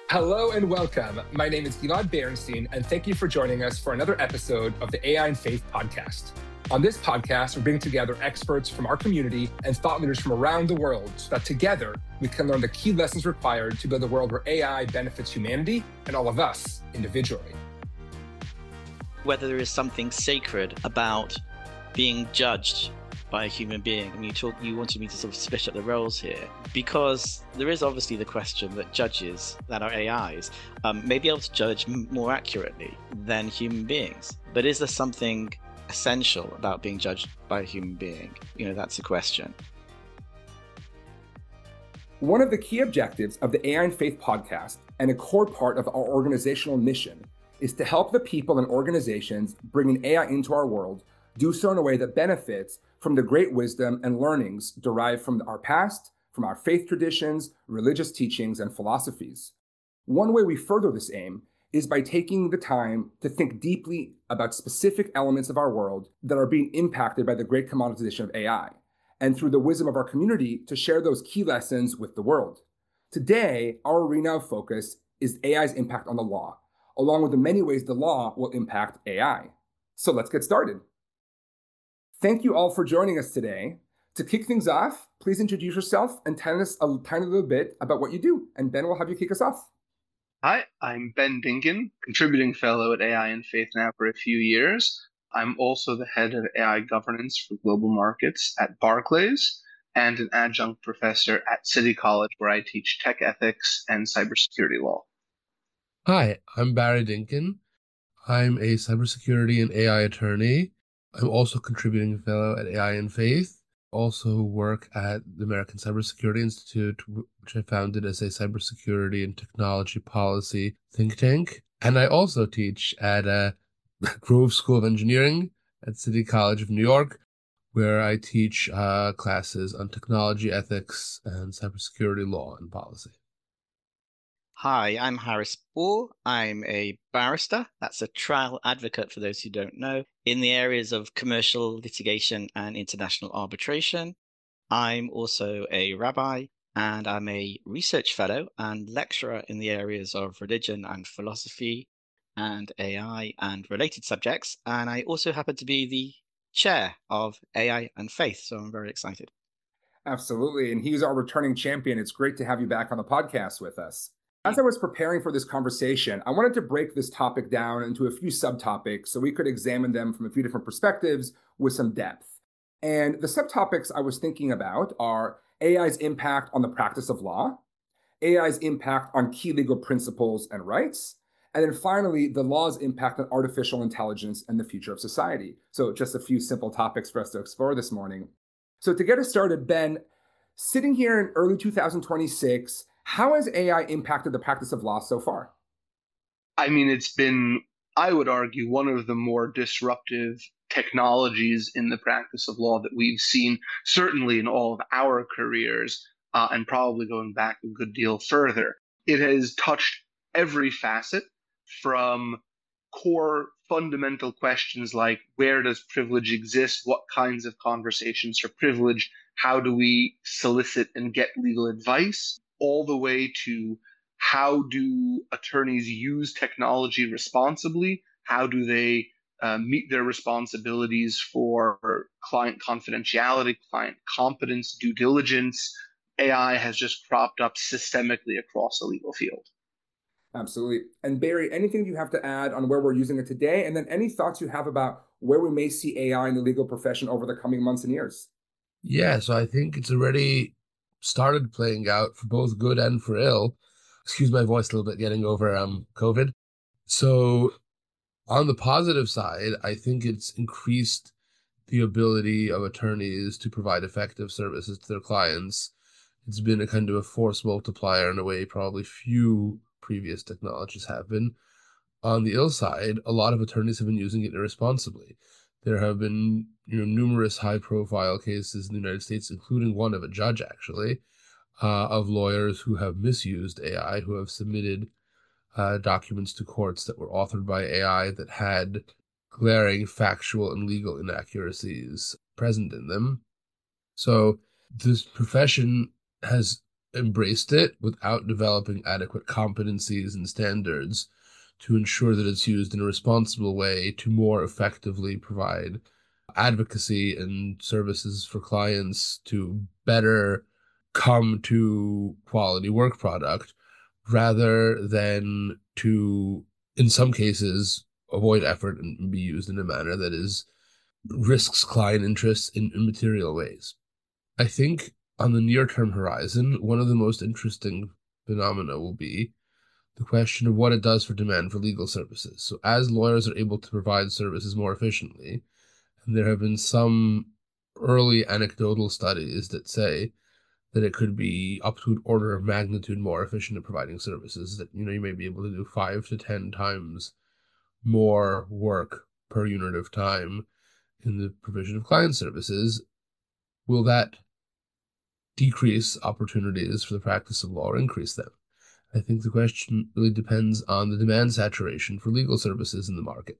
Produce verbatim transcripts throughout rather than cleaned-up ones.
Hello and welcome. My name is Gilad Berenstein, and thank you for joining us for another episode of the A I and Faith podcast. On this podcast, we bring together experts from our community and thought leaders from around the world so that together we can learn the key lessons required to build a world where A I benefits humanity and all of us individually. Whether there is something sacred about being judged by a human being. I mean, you talk, you wanted me to sort of split up the roles here, because there is obviously the question that judges that are A Is um, may be able to judge m- more accurately than human beings. But is there something essential about being judged by a human being? You know, that's a question. One of the key objectives of the A I and Faith podcast, and a core part of our organizational mission, is to help the people and organizations bringing A I into our world do so in a way that benefits from the great wisdom and learnings derived from our past, from our faith traditions, religious teachings, and philosophies. One way we further this aim is by taking the time to think deeply about specific elements of our world that are being impacted by the great commoditization of A I, and through the wisdom of our community to share those key lessons with the world. Today, our arena of focus is A I's impact on the law, along with the many ways the law will impact A I. So let's get started. Thank you all for joining us today. To kick things off, please introduce yourself and tell us a tiny little bit about what you do. And Ben will have you kick us off. Hi, I'm Ben Dinkin, contributing fellow at A I and Faith now for a few years. I'm also the head of A I governance for global markets at Barclays and an adjunct professor at City College, where I teach tech ethics and cybersecurity law. Hi, I'm Barry Dinkin. I'm a cybersecurity and A I attorney. I'm also contributing fellow at A I and Faith. Also work at the American Cybersecurity Institute, which I founded as a cybersecurity and technology policy think tank. And I also teach at uh, Grove School of Engineering at City College of New York, where I teach uh, classes on technology ethics and cybersecurity law and policy. Hi, I'm Harris Bohr. I'm a barrister. That's a trial advocate, for those who don't know, in the areas of commercial litigation and international arbitration. I'm also a rabbi, and I'm a research fellow and lecturer in the areas of religion and philosophy and A I and related subjects. And I also happen to be the chair of A I and Faith, so I'm very excited. Absolutely. And he's our returning champion. It's great to have you back on the podcast with us. As I was preparing for this conversation, I wanted to break this topic down into a few subtopics so we could examine them from a few different perspectives with some depth. And the subtopics I was thinking about are A I's impact on the practice of law, A I's impact on key legal principles and rights, and then finally, the law's impact on artificial intelligence and the future of society. So just a few simple topics for us to explore this morning. So to get us started, Ben, sitting here in early two thousand twenty-six, how has A I impacted the practice of law so far? I mean, it's been, I would argue, one of the more disruptive technologies in the practice of law that we've seen, certainly in all of our careers, uh, and probably going back a good deal further. It has touched every facet, from core fundamental questions like where does privilege exist, what kinds of conversations are privileged, how do we solicit and get legal advice, all the way to how do attorneys use technology responsibly, how do they uh, meet their responsibilities for client confidentiality, client competence, due diligence. A I has just cropped up systemically across the legal field. Absolutely. And Barry, anything you have to add on where we're using it today? And then any thoughts you have about where we may see A I in the legal profession over the coming months and years? Yeah, so I think it's already started playing out for both good and for ill. Excuse my voice a little bit, getting over um COVID. So on the positive side, I think it's increased the ability of attorneys to provide effective services to their clients. It's been a kind of a force multiplier in a way probably few previous technologies have been. On the ill side, a lot of attorneys have been using it irresponsibly. There have been, you know, numerous high-profile cases in the United States, including one of a judge, actually, uh, of lawyers who have misused A I, who have submitted uh, documents to courts that were authored by A I that had glaring factual and legal inaccuracies present in them. So this profession has embraced it without developing adequate competencies and standards to ensure that it's used in a responsible way to more effectively provide advocacy and services for clients to better come to quality work product rather than to, in some cases, avoid effort and be used in a manner that is risks client interests in immaterial ways. I think on the near-term horizon, one of the most interesting phenomena will be the question of what it does for demand for legal services. So as lawyers are able to provide services more efficiently, and there have been some early anecdotal studies that say that it could be up to an order of magnitude more efficient at providing services, that, you know, you may be able to do five to ten times more work per unit of time in the provision of client services. Will that decrease opportunities for the practice of law or increase them? I think the question really depends on the demand saturation for legal services in the market.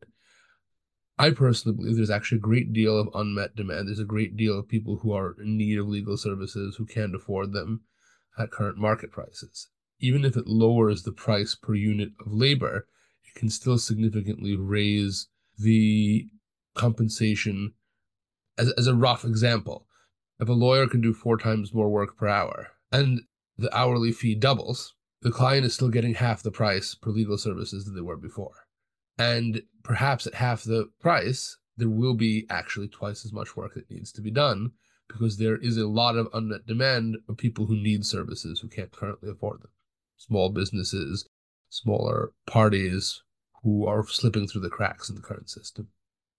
I personally believe there's actually a great deal of unmet demand. There's a great deal of people who are in need of legal services who can't afford them at current market prices. Even if it lowers the price per unit of labor, it can still significantly raise the compensation. As, as a rough example, if a lawyer can do four times more work per hour and the hourly fee doubles, the client is still getting half the price per legal services that they were before. And perhaps at half the price, there will be actually twice as much work that needs to be done because there is a lot of unmet demand of people who need services who can't currently afford them. Small businesses, smaller parties who are slipping through the cracks in the current system.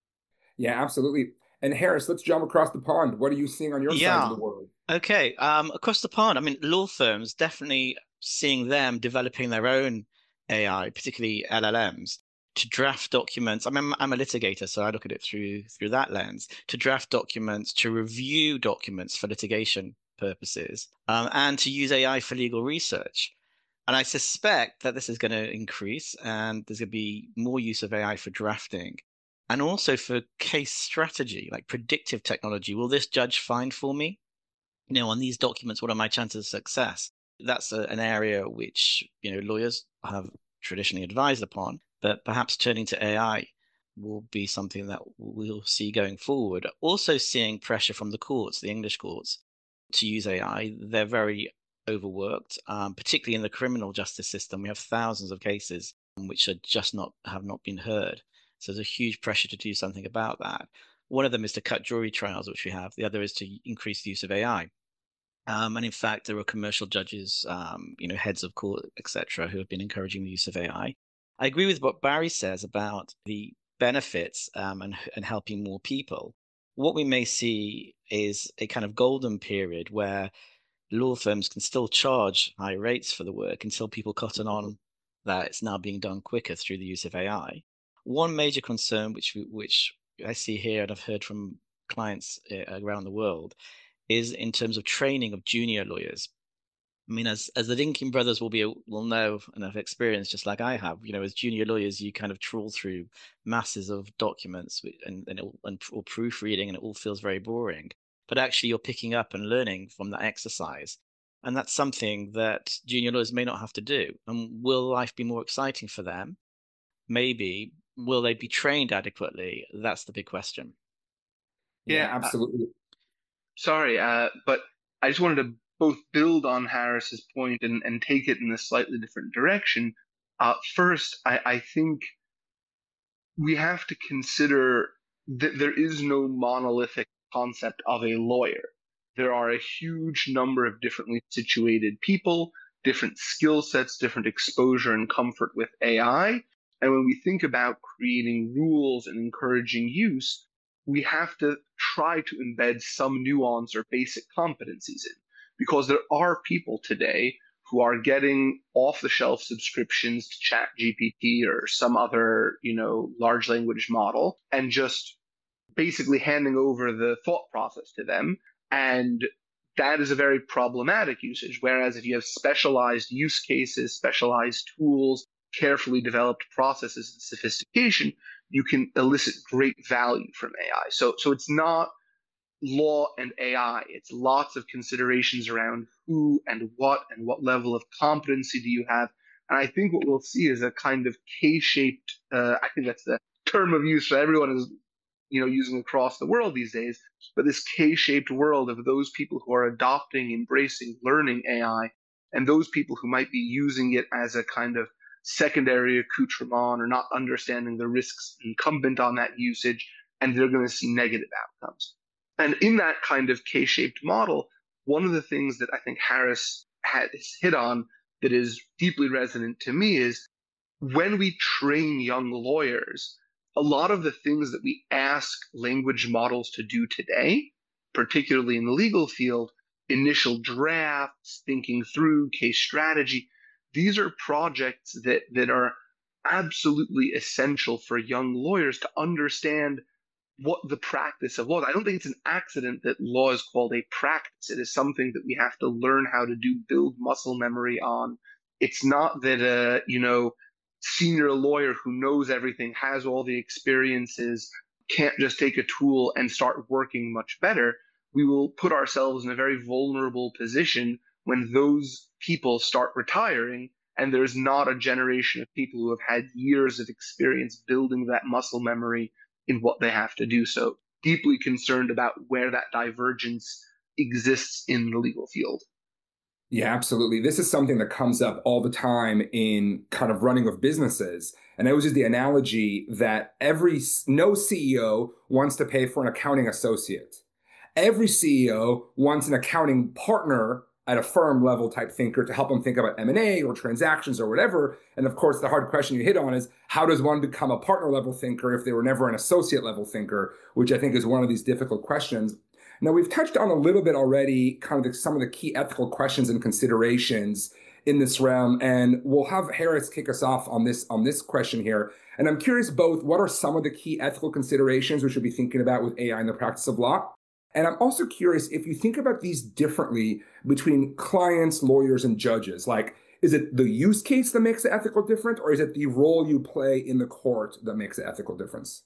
Yeah, absolutely. And Harris, let's jump across the pond. What are you seeing on your sides of Yeah. the world? Okay. Um, across the pond, I mean, law firms definitely seeing them developing their own A I, particularly L L Ms, to draft documents. I mean, I'm a litigator, so I look at it through through that lens. To draft documents, to review documents for litigation purposes, um, and to use A I for legal research. And I suspect that this is going to increase, and there's going to be more use of A I for drafting. And also for case strategy, like predictive technology. Will this judge find for me? You know, on these documents, what are my chances of success? That's a, an area which, you know, lawyers have traditionally advised upon, but perhaps turning to A I will be something that we'll see going forward. Also seeing pressure from the courts, the English courts, to use A I. They're very overworked, um, particularly in the criminal justice system. We have thousands of cases which are just not have not been heard. So there's a huge pressure to do something about that. One of them is to cut jury trials, which we have. The other is to increase the use of A I. Um, and in fact, there are commercial judges, um, you know, heads of court, et cetera, who have been encouraging the use of A I. I I agree with what Barry says about the benefits um, and, and helping more people. What we may see is a kind of golden period where law firms can still charge high rates for the work until people cotton on that it's now being done quicker through the use of A I. One major concern, which which I see here and I've heard from clients uh, around the world, is in terms of training of junior lawyers. I mean, as as the Lincoln brothers will be will know and have experienced, just like I have, you know, as junior lawyers, you kind of trawl through masses of documents and and, it, and or proofreading, and it all feels very boring. But actually, you're picking up and learning from that exercise, and that's something that junior lawyers may not have to do. And will life be more exciting for them? Maybe. Will they be trained adequately? That's the big question. Yeah, Yeah, uh, absolutely. sorry, uh, but I just wanted to both build on Harris's point and, and take it in a slightly different direction. Uh, first, I, I think we have to consider that there is no monolithic concept of a lawyer. There are a huge number of differently situated people, different skill sets, different exposure and comfort with A I. And when we think about creating rules and encouraging use, we have to try to embed some nuance or basic competencies in. Because there are people today who are getting off the shelf subscriptions to Chat G P T or some other, you know, large language model and just basically handing over the thought process to them. And that is a very problematic usage. Whereas if you have specialized use cases, specialized tools, carefully developed processes and sophistication, you can elicit great value from A I. So, so it's not law and A I. It's lots of considerations around who and what and what level of competency do you have. And I think what we'll see is a kind of K-shaped, uh, I think that's the term of use that everyone is, you know, using across the world these days, but this K-shaped world of those people who are adopting, embracing, learning A I, and those people who might be using it as a kind of secondary accoutrement or not understanding the risks incumbent on that usage, and they're going to see negative outcomes. And in that kind of K-shaped model, one of the things that I think Harris has hit on that is deeply resonant to me is when we train young lawyers, a lot of the things that we ask language models to do today, particularly in the legal field, initial drafts, thinking through case strategy, these are projects that, that are absolutely essential for young lawyers to understand what the practice of law is. I don't think it's an accident that law is called a practice. It is something that we have to learn how to do, build muscle memory on. It's not that a, you know, senior lawyer who knows everything, has all the experiences, can't just take a tool and start working much better. We will put ourselves in a very vulnerable position when those people start retiring and there's not a generation of people who have had years of experience building that muscle memory in what they have to do. So deeply concerned about where that divergence exists in the legal field. Yeah, absolutely. This is something that comes up all the time in kind of running of businesses. And I always use the analogy that every, no C E O wants to pay for an accounting associate. Every C E O wants an accounting partner at a firm level type thinker to help them think about M and A or transactions or whatever. And of course, the hard question you hit on is how does one become a partner level thinker if they were never an associate level thinker, which I think is one of these difficult questions. Now, we've touched on a little bit already kind of the, some of the key ethical questions and considerations in this realm, and we'll have Harris kick us off on this on this question here. And I'm curious both, what are some of the key ethical considerations we should be thinking about with A I in the practice of law? And I'm also curious if you think about these differently between clients, lawyers, and judges. Like, is it the use case that makes the ethical difference, or is it the role you play in the court that makes the ethical difference?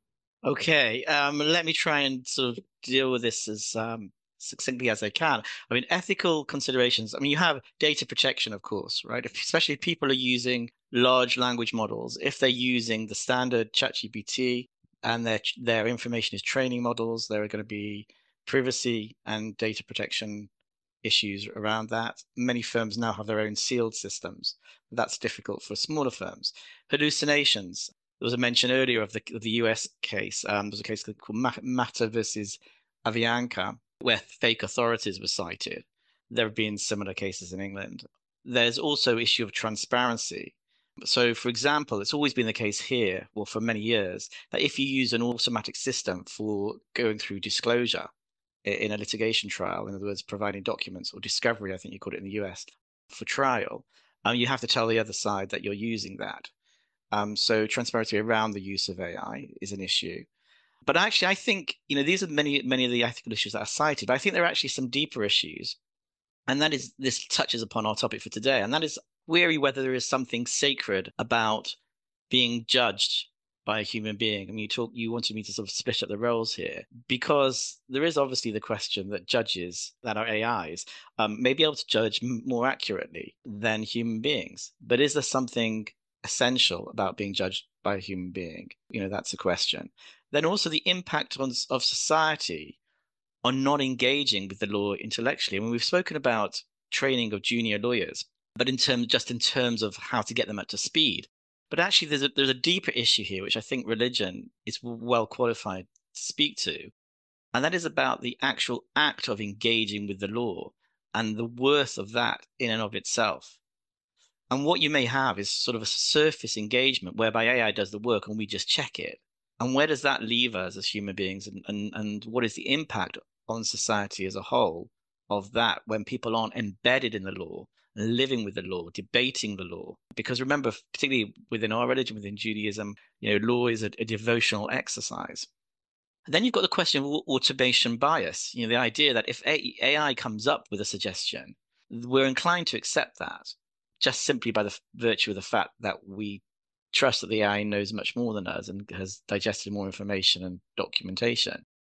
Okay, um, let me try and sort of deal with this as um, succinctly as I can. I mean, ethical considerations. I mean, you have data protection, of course, right? If, especially if people are using large language models, if they're using the standard ChatGPT and their their information is training models, there are going to be privacy and data protection issues around that. Many firms now have their own sealed systems. That's difficult for smaller firms. Hallucinations. There was a mention earlier of the, of the U S case. Um, there was a case called Matter versus Avianca, where fake authorities were cited. There have been similar cases in England. There's also issue of transparency. So, for example, it's always been the case here, well, for many years, that if you use an automatic system for going through disclosure in a litigation trial, in other words, providing documents or discovery, I think you call it in the U S, for trial, um, you have to tell the other side that you're using that. Um, so transparency around the use of A I is an issue. But actually, I think, you know, these are many, many of the ethical issues that are cited, but I think there are actually some deeper issues. And that is, this touches upon our topic for today, and that is query whether there is something sacred about being judged by a human being. I mean, you talk, you wanted me to sort of split up the roles here, because there is obviously the question that judges that are A Is um, may be able to judge m- more accurately than human beings. But is there something essential about being judged by a human being? You know, that's a question. Then also the impact on, of society on not engaging with the law intellectually. I mean, we've spoken about training of junior lawyers, but in terms, just in terms of how to get them up to speed. But actually, there's a, there's a deeper issue here, which I think religion is well qualified to speak to. And that is about the actual act of engaging with the law and the worth of that in and of itself. And what you may have is sort of a surface engagement whereby A I does the work and we just check it. And where does that leave us as human beings? And, and, and what is the impact on society as a whole of that when people aren't embedded in the law, living with the law, debating the law? Because remember, particularly within our religion, within Judaism, you know, law is a, a devotional exercise. And then you've got the question of automation bias. You know, the idea that if A I comes up with a suggestion, we're inclined to accept that just simply by the virtue of the fact that we trust that the A I knows much more than us and has digested more information and documentation.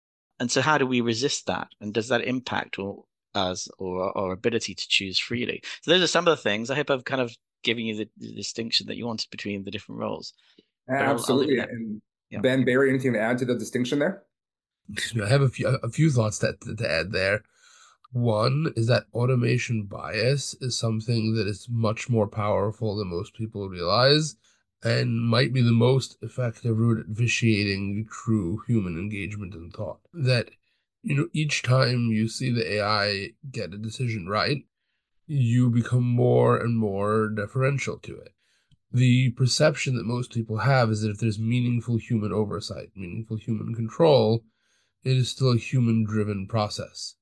And so how do we resist that? And does that impact or us or our ability to choose freely? So those are some of the things. I hope I've kind of given you the, the distinction that you wanted between the different roles. But I'll, I'll leave it Absolutely. there. And Yeah. Ben, Barry, anything to add to the distinction there? Excuse me, I have a few a few thoughts that to add there. One is that automation bias is something that is much more powerful than most people realize, and might be the most effective route at vitiating true human engagement and thought. That, you know, each time you see the A I get a decision right, you become more and more deferential to it. The perception that most people have is that if there's meaningful human oversight, meaningful human control, it is still a human-driven process.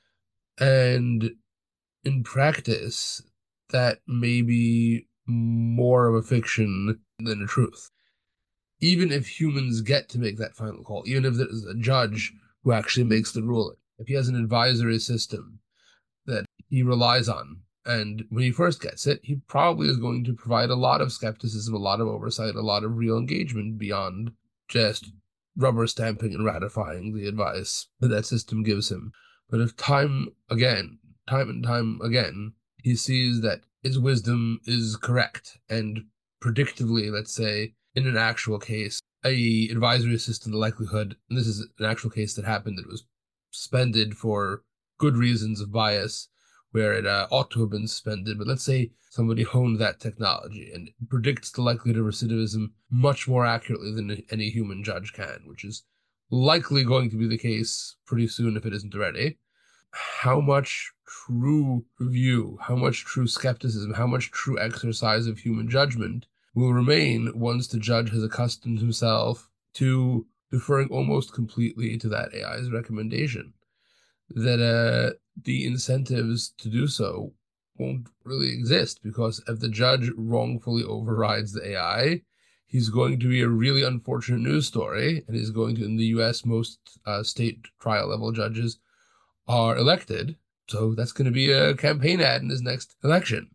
And in practice, that may be more of a fiction than a truth. Even if humans get to make that final call, even if there's a judge who actually makes the ruling, if he has an advisory system that he relies on, and when he first gets it, he probably is going to provide a lot of skepticism, a lot of oversight, a lot of real engagement beyond just rubber stamping and ratifying the advice that that system gives him. But if time again, time and time again, he sees that his wisdom is correct, and predictably, let's say, in an actual case, a advisory system, the likelihood, and this is an actual case that happened, that was suspended for good reasons of bias, where it uh, ought to have been suspended, but let's say somebody honed that technology and predicts the likelihood of recidivism much more accurately than any human judge can, which is likely going to be the case pretty soon if it isn't already. How much true review, how much true skepticism, how much true exercise of human judgment will remain once the judge has accustomed himself to deferring almost completely to that A I's recommendation? That uh, the incentives to do so won't really exist, because if the judge wrongfully overrides the A I, he's going to be a really unfortunate news story, and he's going to, in the U S, most uh, state trial level judges are elected, so that's going to be a campaign ad in his next election.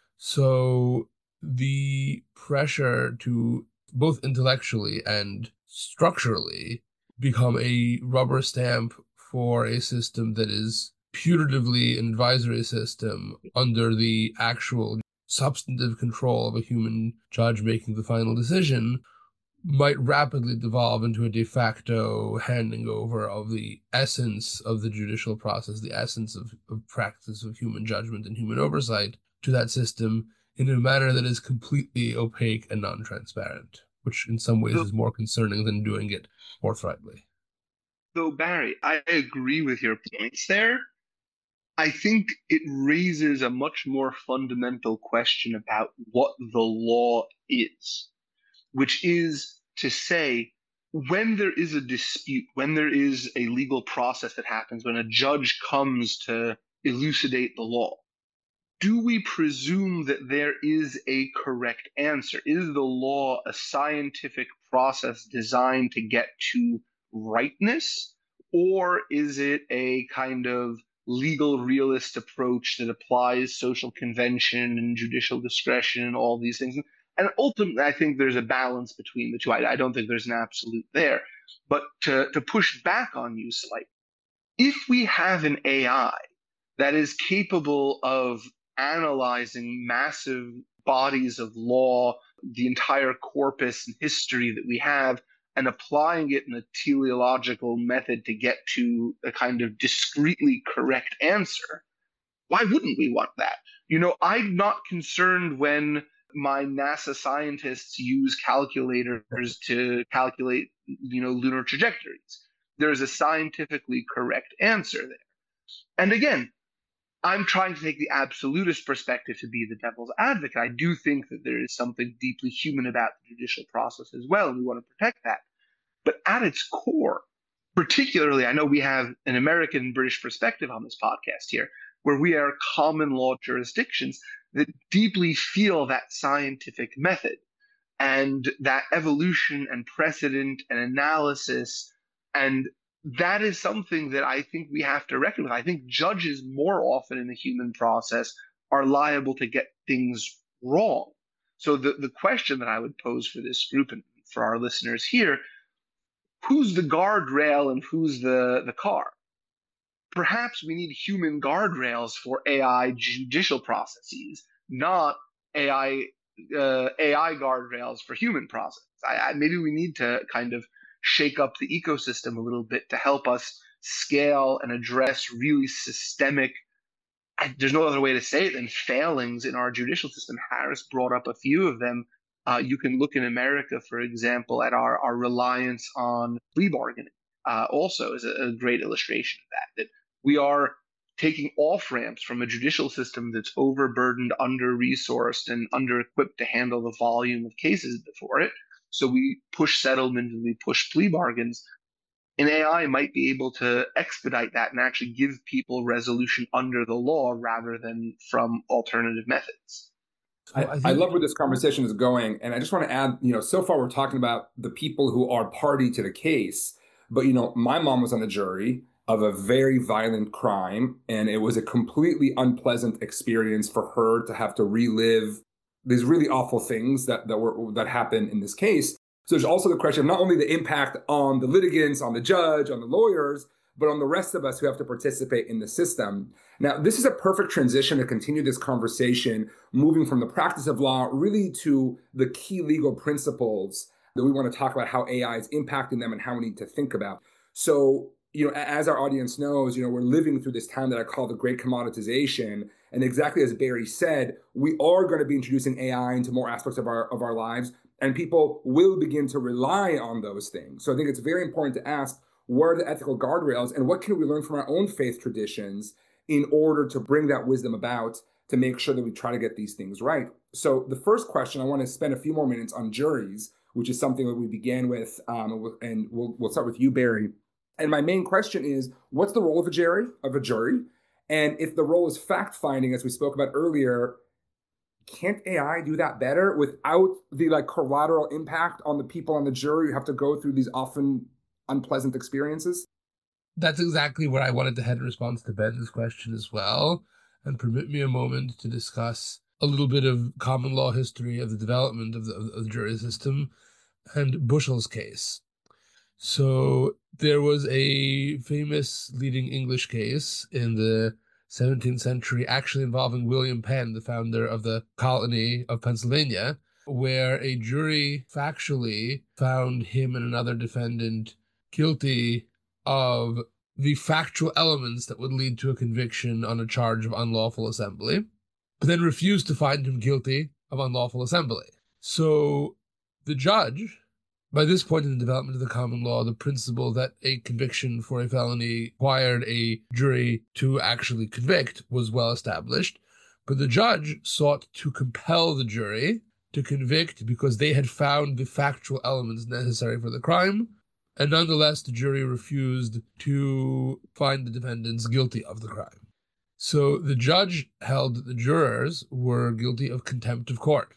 So the pressure to both intellectually and structurally become a rubber stamp for a system that is putatively an advisory system under the actual substantive control of a human judge making the final decision might rapidly devolve into a de facto handing over of the essence of the judicial process, the essence of, of practice of human judgment and human oversight to that system in a manner that is completely opaque and non-transparent, which in some ways so, is more concerning than doing it forthrightly. So, Barry, I agree with your points there. I think it raises a much more fundamental question about what the law is, which is to say, when there is a dispute, when there is a legal process that happens, when a judge comes to elucidate the law, do we presume that there is a correct answer? Is the law a scientific process designed to get to rightness, or is it a kind of legal realist approach that applies social convention and judicial discretion and all these things? And ultimately, I think there's a balance between the two. I, I don't think there's an absolute there. But to, to push back on you slightly, if we have an A I that is capable of analyzing massive bodies of law, the entire corpus and history that we have, and applying it in a teleological method to get to a kind of discretely correct answer, why wouldn't we want that? You know, I'm not concerned when my NASA scientists use calculators to calculate, you know, lunar trajectories. There's a scientifically correct answer there. And again, I'm trying to take the absolutist perspective to be the devil's advocate. I do think that there is something deeply human about the judicial process as well, and we want to protect that. But at its core, particularly, I know we have an American and British perspective on this podcast here, where we are common law jurisdictions that deeply feel that scientific method and that evolution and precedent and analysis. And that is something that I think we have to reckon with. I think judges more often in the human process are liable to get things wrong. So the, the question that I would pose for this group and for our listeners here, who's the guardrail and who's the, the car? Perhaps we need human guardrails for A I judicial processes, not A I uh, A I guardrails for human processes. I, I, maybe we need to kind of shake up the ecosystem a little bit to help us scale and address really systemic, there's no other way to say it than failings in our judicial system. Harris brought up a few of them. Uh, you can look in America, for example, at our, our reliance on plea bargaining, uh, also is a, a great illustration of that, that we are taking off ramps from a judicial system that's overburdened, under-resourced, and under-equipped to handle the volume of cases before it. So we push settlement and we push plea bargains. And A I might be able to expedite that and actually give people resolution under the law rather than from alternative methods. I, I, think... I love where this conversation is going. And I just want to add, you know, so far we're talking about the people who are party to the case. But, you know, my mom was on the jury of a very violent crime, and it was a completely unpleasant experience for her to have to relive these really awful things that, that were that happened in this case. So there's also the question of not only the impact on the litigants, on the judge, on the lawyers, but on the rest of us who have to participate in the system. Now, this is a perfect transition to continue this conversation, moving from the practice of law really to the key legal principles that we want to talk about, how A I is impacting them and how we need to think about. So, you know, as our audience knows, you know, we're living through this time that I call the great commoditization. And exactly as Barry said, we are going to be introducing A I into more aspects of our of our lives. And people will begin to rely on those things. So I think it's very important to ask, what are the ethical guardrails and what can we learn from our own faith traditions in order to bring that wisdom about to make sure that we try to get these things right? So the first question, I want to spend a few more minutes on juries, which is something that we began with, um, and we'll, we'll start with you, Barry. And my main question is, what's the role of a jury, of a jury? And if the role is fact-finding, as we spoke about earlier, can't A I do that better without the like collateral impact on the people on the jury who have to go through these often unpleasant experiences? That's exactly where I wanted to head in response to Ben's question as well. And permit me a moment to discuss a little bit of common law history of the development of the, of the jury system and Bushell's case. So there was a famous leading English case in the seventeenth century, actually involving William Penn, the founder of the colony of Pennsylvania, where a jury factually found him and another defendant guilty of the factual elements that would lead to a conviction on a charge of unlawful assembly, but then refused to find him guilty of unlawful assembly. So the judge, by this point in the development of the common law, the principle that a conviction for a felony required a jury to actually convict was well established, but the judge sought to compel the jury to convict because they had found the factual elements necessary for the crime, and nonetheless the jury refused to find the defendants guilty of the crime. So the judge held that the jurors were guilty of contempt of court,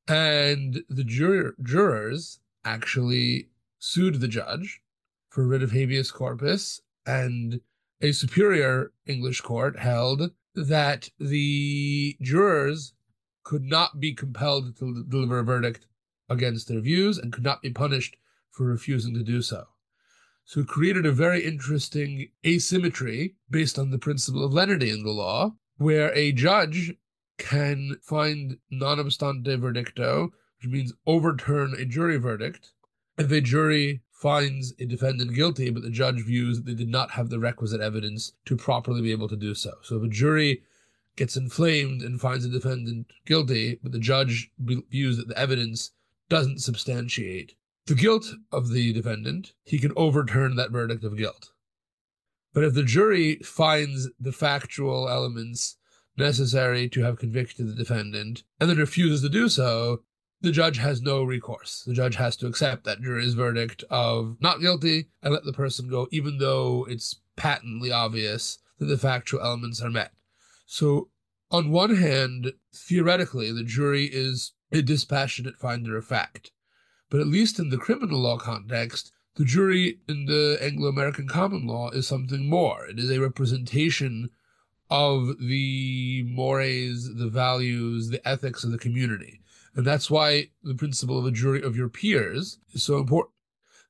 and the jur- jurors actually sued the judge for writ of habeas corpus, and a superior English court held that the jurors could not be compelled to deliver a verdict against their views and could not be punished for refusing to do so. So it created a very interesting asymmetry based on the principle of lenity in the law, where a judge can find non obstante verdicto, which means overturn a jury verdict, if a jury finds a defendant guilty, but the judge views that they did not have the requisite evidence to properly be able to do so. So if a jury gets inflamed and finds a defendant guilty, but the judge views that the evidence doesn't substantiate the guilt of the defendant, he can overturn that verdict of guilt. But if the jury finds the factual elements necessary to have convicted the defendant and then refuses to do so, the judge has no recourse. The judge has to accept that jury's verdict of not guilty and let the person go, even though it's patently obvious that the factual elements are met. So, on one hand, theoretically, the jury is a dispassionate finder of fact. But at least in the criminal law context, the jury in the Anglo-American common law is something more. It is a representation of the mores, the values, the ethics of the community. And that's why the principle of a jury of your peers is so important.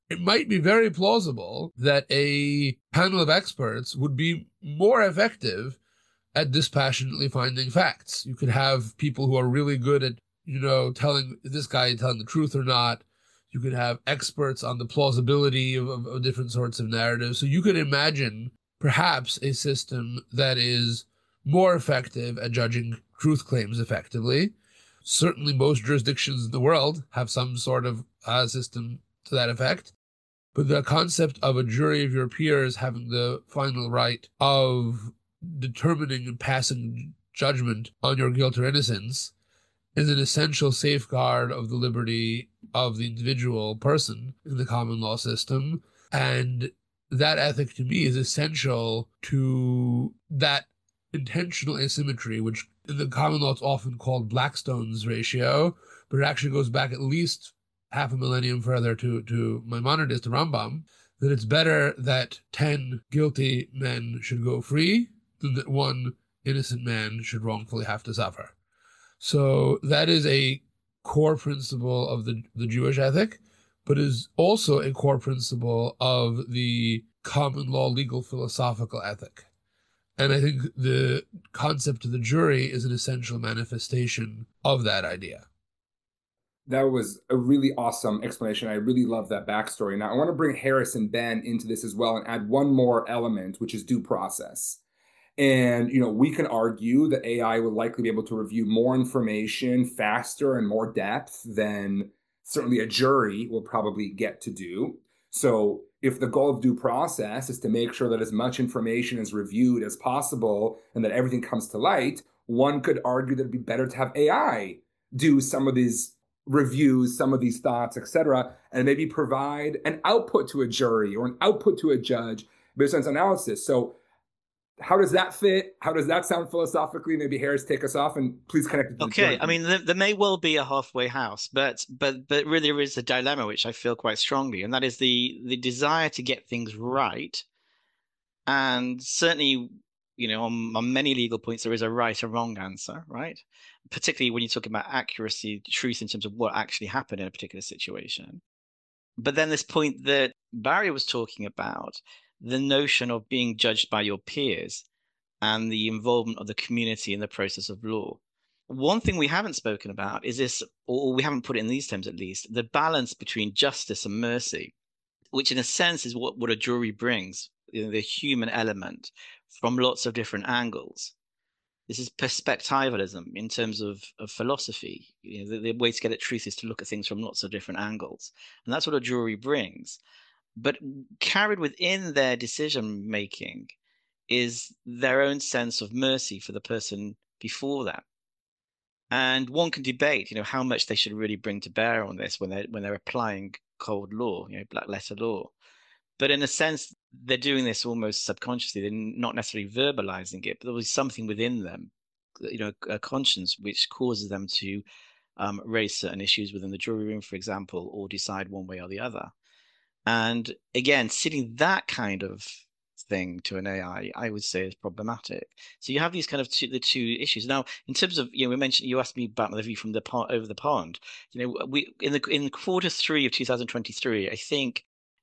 it might be very plausible that a panel of experts would be more effective at dispassionately finding facts. You could have people who are really good at, you know, telling is this guy telling the truth or not. You could have experts on the plausibility of, of, of different sorts of narratives. So you could imagine perhaps a system that is more effective at judging truth claims effectively. Certainly most jurisdictions in the world have some sort of uh, system to that effect. But the concept of a jury of your peers having the final right of determining and passing judgment on your guilt or innocence is an essential safeguard of the liberty of the individual person in the common law system. And that ethic to me is essential to that intentional asymmetry, which in the common law it's often called Blackstone's ratio, but it actually goes back at least half a millennium further to, to Maimonides, to Rambam, that it's better that ten guilty men should go free than that one innocent man should wrongfully have to suffer. So that is a core principle of the, the Jewish ethic, but is also a core principle of the common law legal philosophical ethic. And I think the concept of the jury is an essential manifestation of that idea. That was a really awesome explanation. I really love that backstory. Now, I want to bring Harris and Ben into this as well and add one more element, which is due process. And, you know, we can argue that A I will likely be able to review more information faster and more depth than certainly a jury will probably get to do. So if the goal of due process is to make sure that as much information is reviewed as possible and that everything comes to light, one could argue that it'd be better to have A I do some of these reviews, some of these thoughts, et cetera, and maybe provide an output to a jury or an output to a judge based on its analysis. So how does that fit? How does that sound philosophically? Maybe Harris, take us off and please connect it to Okay, the I mean, there, there may well be a halfway house, but but but really there is a dilemma which I feel quite strongly, and that is the the desire to get things right. And certainly, you know, on, on many legal points, there is a right or wrong answer, right? Particularly when you're talking about accuracy, truth in terms of what actually happened in a particular situation. But then this point that Barry was talking about, the notion of being judged by your peers and the involvement of the community in the process of law. One thing we haven't spoken about is this, or we haven't put it in these terms at least, the balance between justice and mercy, which in a sense is what, what a jury brings, you know, the human element from lots of different angles. This is perspectivalism in terms of, of philosophy. You know, the, the way to get at truth is to look at things from lots of different angles. And that's what a jury brings. But carried within their decision making is their own sense of mercy for the person before them. And one can debate, you know, how much they should really bring to bear on this when they're when they're applying cold law, you know, black letter law. But in a sense, they're doing this almost subconsciously. They're not necessarily verbalizing it, but there was something within them, you know, a conscience which causes them to um, raise certain issues within the jury room, for example, or decide one way or the other. And again, sitting that kind of thing to an A I, I would say is problematic. So you have these kind of two, the two issues. Now, in terms of, you know, we mentioned, you asked me about the view from the part over the pond. You know, we in the in quarter three of two thousand twenty-three, I think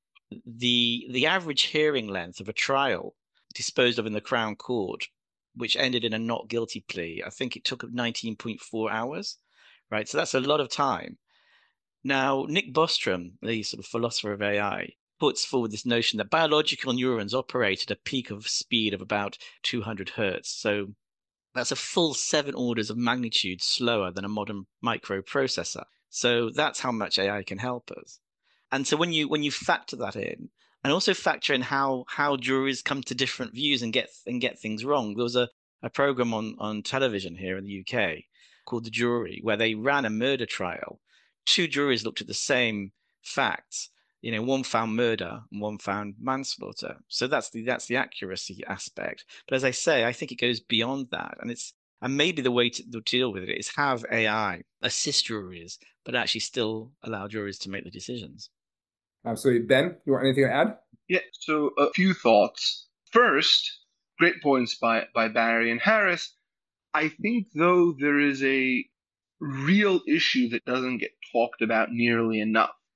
the the average hearing length of a trial disposed of in the Crown Court, which ended in a not guilty plea, I think it took nineteen point four hours, right? So that's a lot of time. Now, Nick Bostrom, the sort of philosopher of A I, puts forward this notion that biological neurons operate at a peak of speed of about two hundred hertz. So that's a full seven orders of magnitude slower than a modern microprocessor. So that's how much A I can help us. And so when you when you factor that in, and also factor in how how juries come to different views and get and get things wrong, there was a, a program on, on television here in the U K called The Jury, where they ran a murder trial. Two juries looked at the same facts. You know, one found murder and one found manslaughter. So that's the that's the accuracy aspect. But as I say, I think it goes beyond that, and it's and maybe the way to, to deal with it is have A I assist juries, but actually still allow juries to make the decisions. Absolutely. Ben, you want anything to add? Yeah, so a few thoughts. First, great points by, by Barry and Harris. I think, though, there is a real issue that doesn't get talked about nearly enough.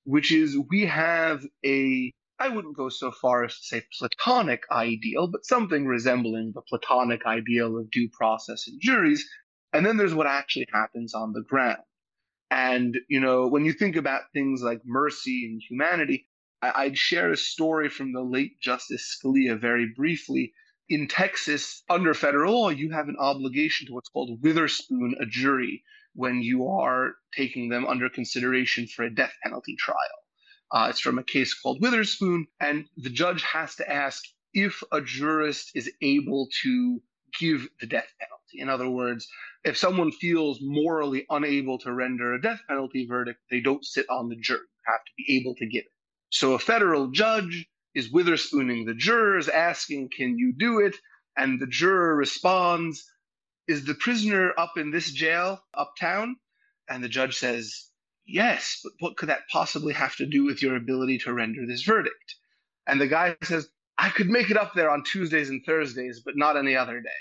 which is we have a, I wouldn't go so far as to say Platonic ideal, but something resembling the Platonic ideal of due process in juries. And then there's what actually happens on the ground. And, you know, when you think about things like mercy and humanity, I- I'd share a story from the late Justice Scalia very briefly. In Texas, under federal law, you have an obligation to what's called witherspoon a jury when you are taking them under consideration for a death penalty trial. Uh, it's from a case called Witherspoon, and the judge has to ask if a jurist is able to give the death penalty. In other words, if someone feels morally unable to render a death penalty verdict, they don't sit on the jury. You have to be able to give it. So a federal judge is witherspooning the jurors, asking, can you do it? And the juror responds, is the prisoner up in this jail uptown? And the judge says, yes, but what could that possibly have to do with your ability to render this verdict? And the guy says, I could make it up there on Tuesdays and Thursdays, but not any other day.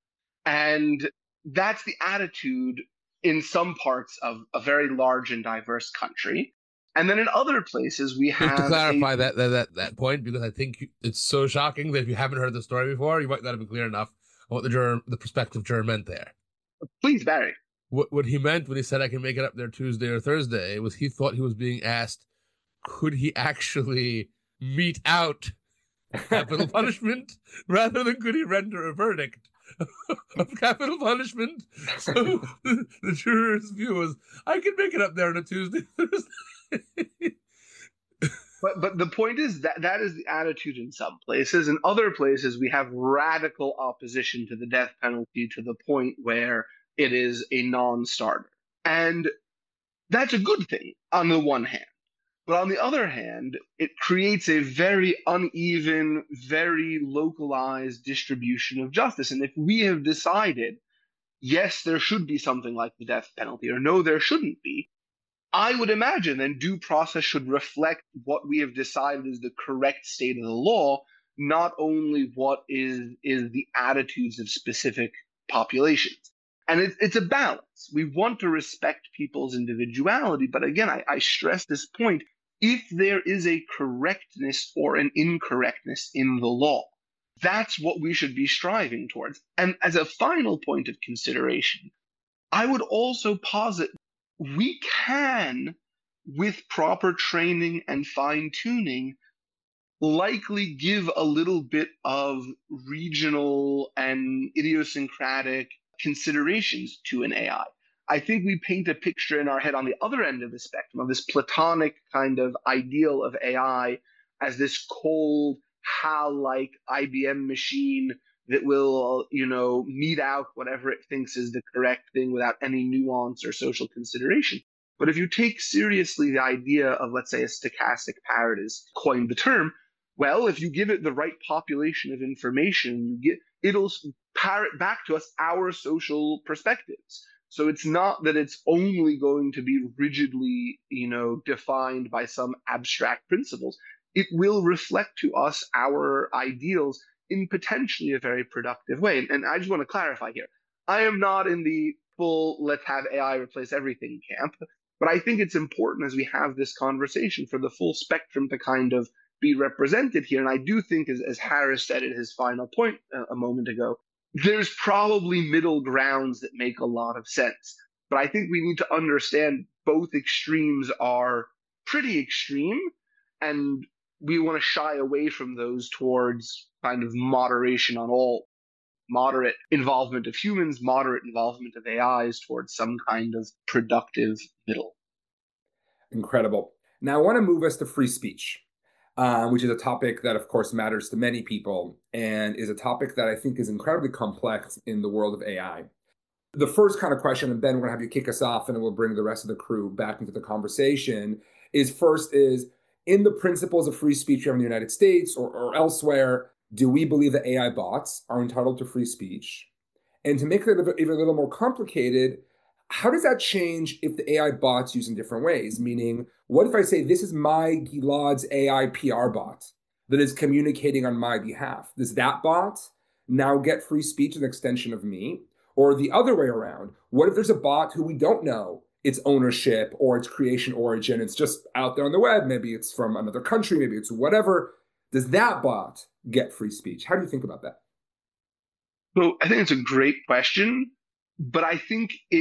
And that's the attitude in some parts of a very large and diverse country. And then in other places, we have Just to clarify a, that, that that that point, because I think it's so shocking that if you haven't heard the story before, you might not have been clear enough on what the juror, the prospective juror meant there. Please, Barry. What what he meant when he said I can make it up there Tuesday or Thursday was he thought he was being asked, could he actually mete out capital punishment rather than could he render a verdict of capital punishment? So the, the juror's view was, I can make it up there on a Tuesday, Thursday. But but the point is that that is the attitude in some places. In other places, we have radical opposition to the death penalty to the point where it is a non-starter. And that's a good thing on the one hand. But on the other hand, it creates a very uneven, very localized distribution of justice. And if we have decided, yes, there should be something like the death penalty, or no, there shouldn't be, I would imagine then due process should reflect what we have decided is the correct state of the law, not only what is, is the attitudes of specific populations. And it, it's a balance. We want to respect people's individuality. But again, I, I stress this point. If there is a correctness or an incorrectness in the law, that's what we should be striving towards. And as a final point of consideration, I would also posit we can, with proper training and fine-tuning, likely give a little bit of regional and idiosyncratic considerations to an A I. I think we paint a picture in our head on the other end of the spectrum of this Platonic kind of ideal of A I as this cold, HAL-like I B M machine that will, you know, mete out whatever it thinks is the correct thing without any nuance or social consideration. But if you take seriously the idea of, let's say, a stochastic parrot is coined the term, well, if you give it the right population of information, you get, it'll parrot back to us our social perspectives. So it's not that it's only going to be rigidly, you know, defined by some abstract principles. It will reflect to us our ideals in potentially a very productive way. And, and I just want to clarify here. I am not in the full let's have A I replace everything camp, but I think it's important as we have this conversation for the full spectrum to kind of be represented here. And I do think, as, as Harris said at his final point a, a moment ago, there's probably middle grounds that make a lot of sense. But I think we need to understand both extremes are pretty extreme, and we want to shy away from those towards kind of moderation on all, moderate involvement of humans, moderate involvement of A Is towards some kind of productive middle. Incredible. Now I want to move us to free speech, uh, which is a topic that, of course, matters to many people and is a topic that I think is incredibly complex in the world of A I. The first kind of question, and Ben, we're going to have you kick us off and then we'll bring the rest of the crew back into the conversation, is first is, in the principles of free speech here in the United States or, or elsewhere, do we believe that A I bots are entitled to free speech? And to make it even a little more complicated, how does that change if the A I bot's used in different ways? Meaning, what if I say this is my Gilad's A I P R bot that is communicating on my behalf? Does that bot now get free speech as an extension of me? Or the other way around, what if there's a bot who we don't know its ownership or its creation origin. It's just out there on the web. Maybe it's from another country. Maybe it's whatever. Does that bot get free speech? How do you think about that? So I think it's a great question, but I think it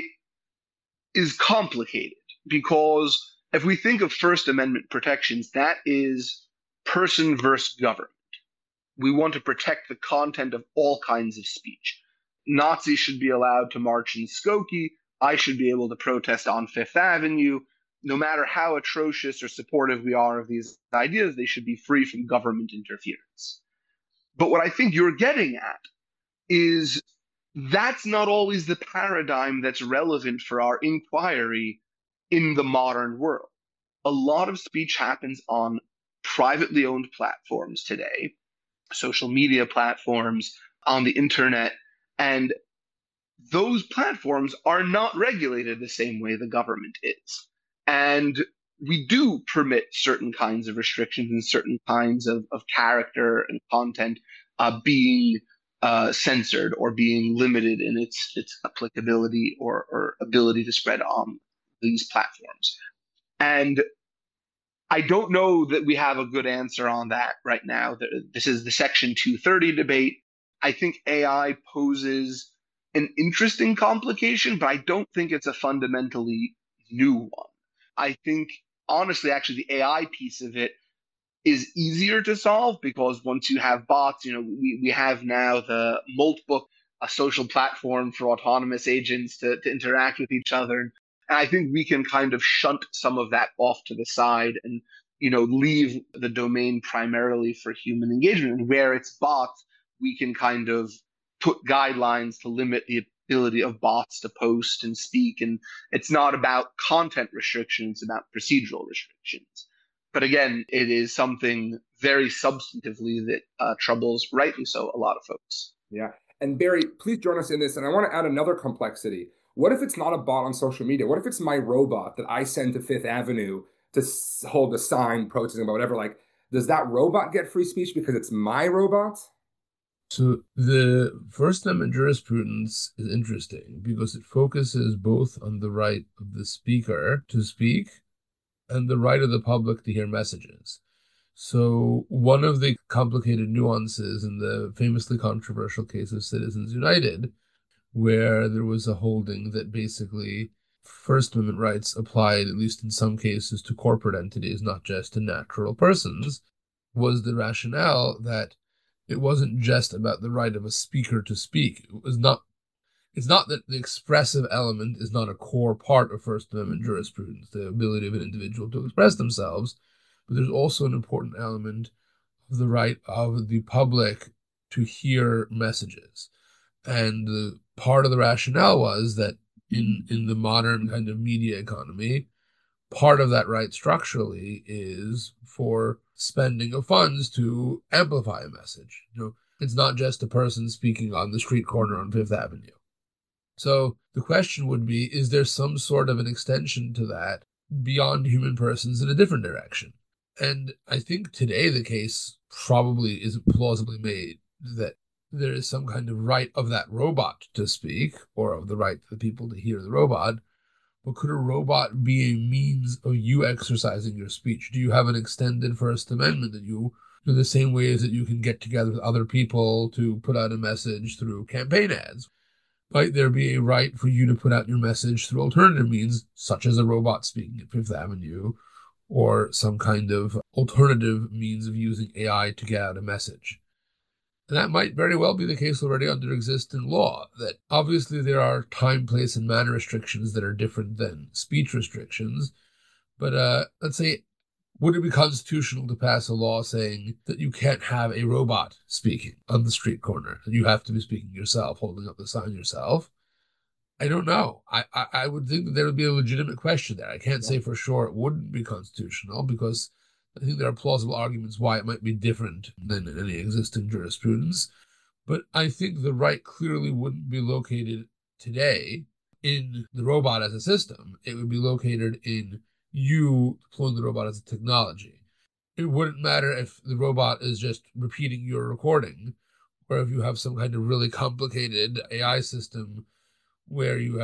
is complicated because if we think of First Amendment protections, that is person versus government. We want to protect the content of all kinds of speech. Nazis should be allowed to march in Skokie. I should be able to protest on Fifth Avenue. No matter how atrocious or supportive we are of these ideas, they should be free from government interference. But what I think you're getting at is that's not always the paradigm that's relevant for our inquiry in the modern world. A lot of speech happens on privately owned platforms today, social media platforms, on the internet, and those platforms are not regulated the same way the government is. And we do permit certain kinds of restrictions and certain kinds of, of character and content uh, being uh, censored or being limited in its its applicability or, or ability to spread on these platforms. And I don't know that we have a good answer on that right now. This is the Section two thirty debate. I think A I poses an interesting complication, but I don't think it's a fundamentally new one. I think, honestly, actually, the A I piece of it is easier to solve because once you have bots, you know, we, we have now the Moltbook, a social platform for autonomous agents to, to interact with each other. And I think we can kind of shunt some of that off to the side and, you know, leave the domain primarily for human engagement. And where it's bots, we can kind of put guidelines to limit the ability of bots to post and speak. And it's not about content restrictions, it's about procedural restrictions. But again, it is something very substantively that uh, troubles, rightly so, a lot of folks. Yeah. And Barry, please join us in this. And I want to add another complexity. What if it's not a bot on social media? What if it's my robot that I send to Fifth Avenue to hold a sign protesting about whatever? Like, does that robot get free speech because it's my robot? So the First Amendment jurisprudence is interesting because it focuses both on the right of the speaker to speak and the right of the public to hear messages. So one of the complicated nuances in the famously controversial case of Citizens United, where there was a holding that basically First Amendment rights applied, at least in some cases, to corporate entities, not just to natural persons, was the rationale that it wasn't just about the right of a speaker to speak. It was not It's not that the expressive element is not a core part of First Amendment jurisprudence, the ability of an individual to express themselves, but there's also an important element of the right of the public to hear messages. And the part of the rationale was that in, in the modern kind of media economy, part of that right structurally is for spending of funds to amplify a message. You know, it's not just a person speaking on the street corner on Fifth Avenue. So the question would be, is there some sort of an extension to that beyond human persons in a different direction? And I think today the case probably isn't plausibly made that there is some kind of right of that robot to speak or of the right of the people to hear the robot. But could a robot be a means of you exercising your speech? Do you have an extended First Amendment that you, in the same way as that you can get together with other people to put out a message through campaign ads? Might there be a right for you to put out your message through alternative means, such as a robot speaking at Fifth Avenue, or some kind of alternative means of using A I to get out a message? And that might very well be the case already under existing law, that obviously there are time, place, and manner restrictions that are different than speech restrictions. But uh, let's say, would it be constitutional to pass a law saying that you can't have a robot speaking on the street corner, that you have to be speaking yourself, holding up the sign yourself? I don't know. I, I, I would think that there would be a legitimate question there. I can't yeah. say for sure it wouldn't be constitutional because I think there are plausible arguments why it might be different than in any existing jurisprudence. But I think the right clearly wouldn't be located today in the robot as a system. It would be located in you deploying the robot as a technology. It wouldn't matter if the robot is just repeating your recording, or if you have some kind of really complicated A I system where you have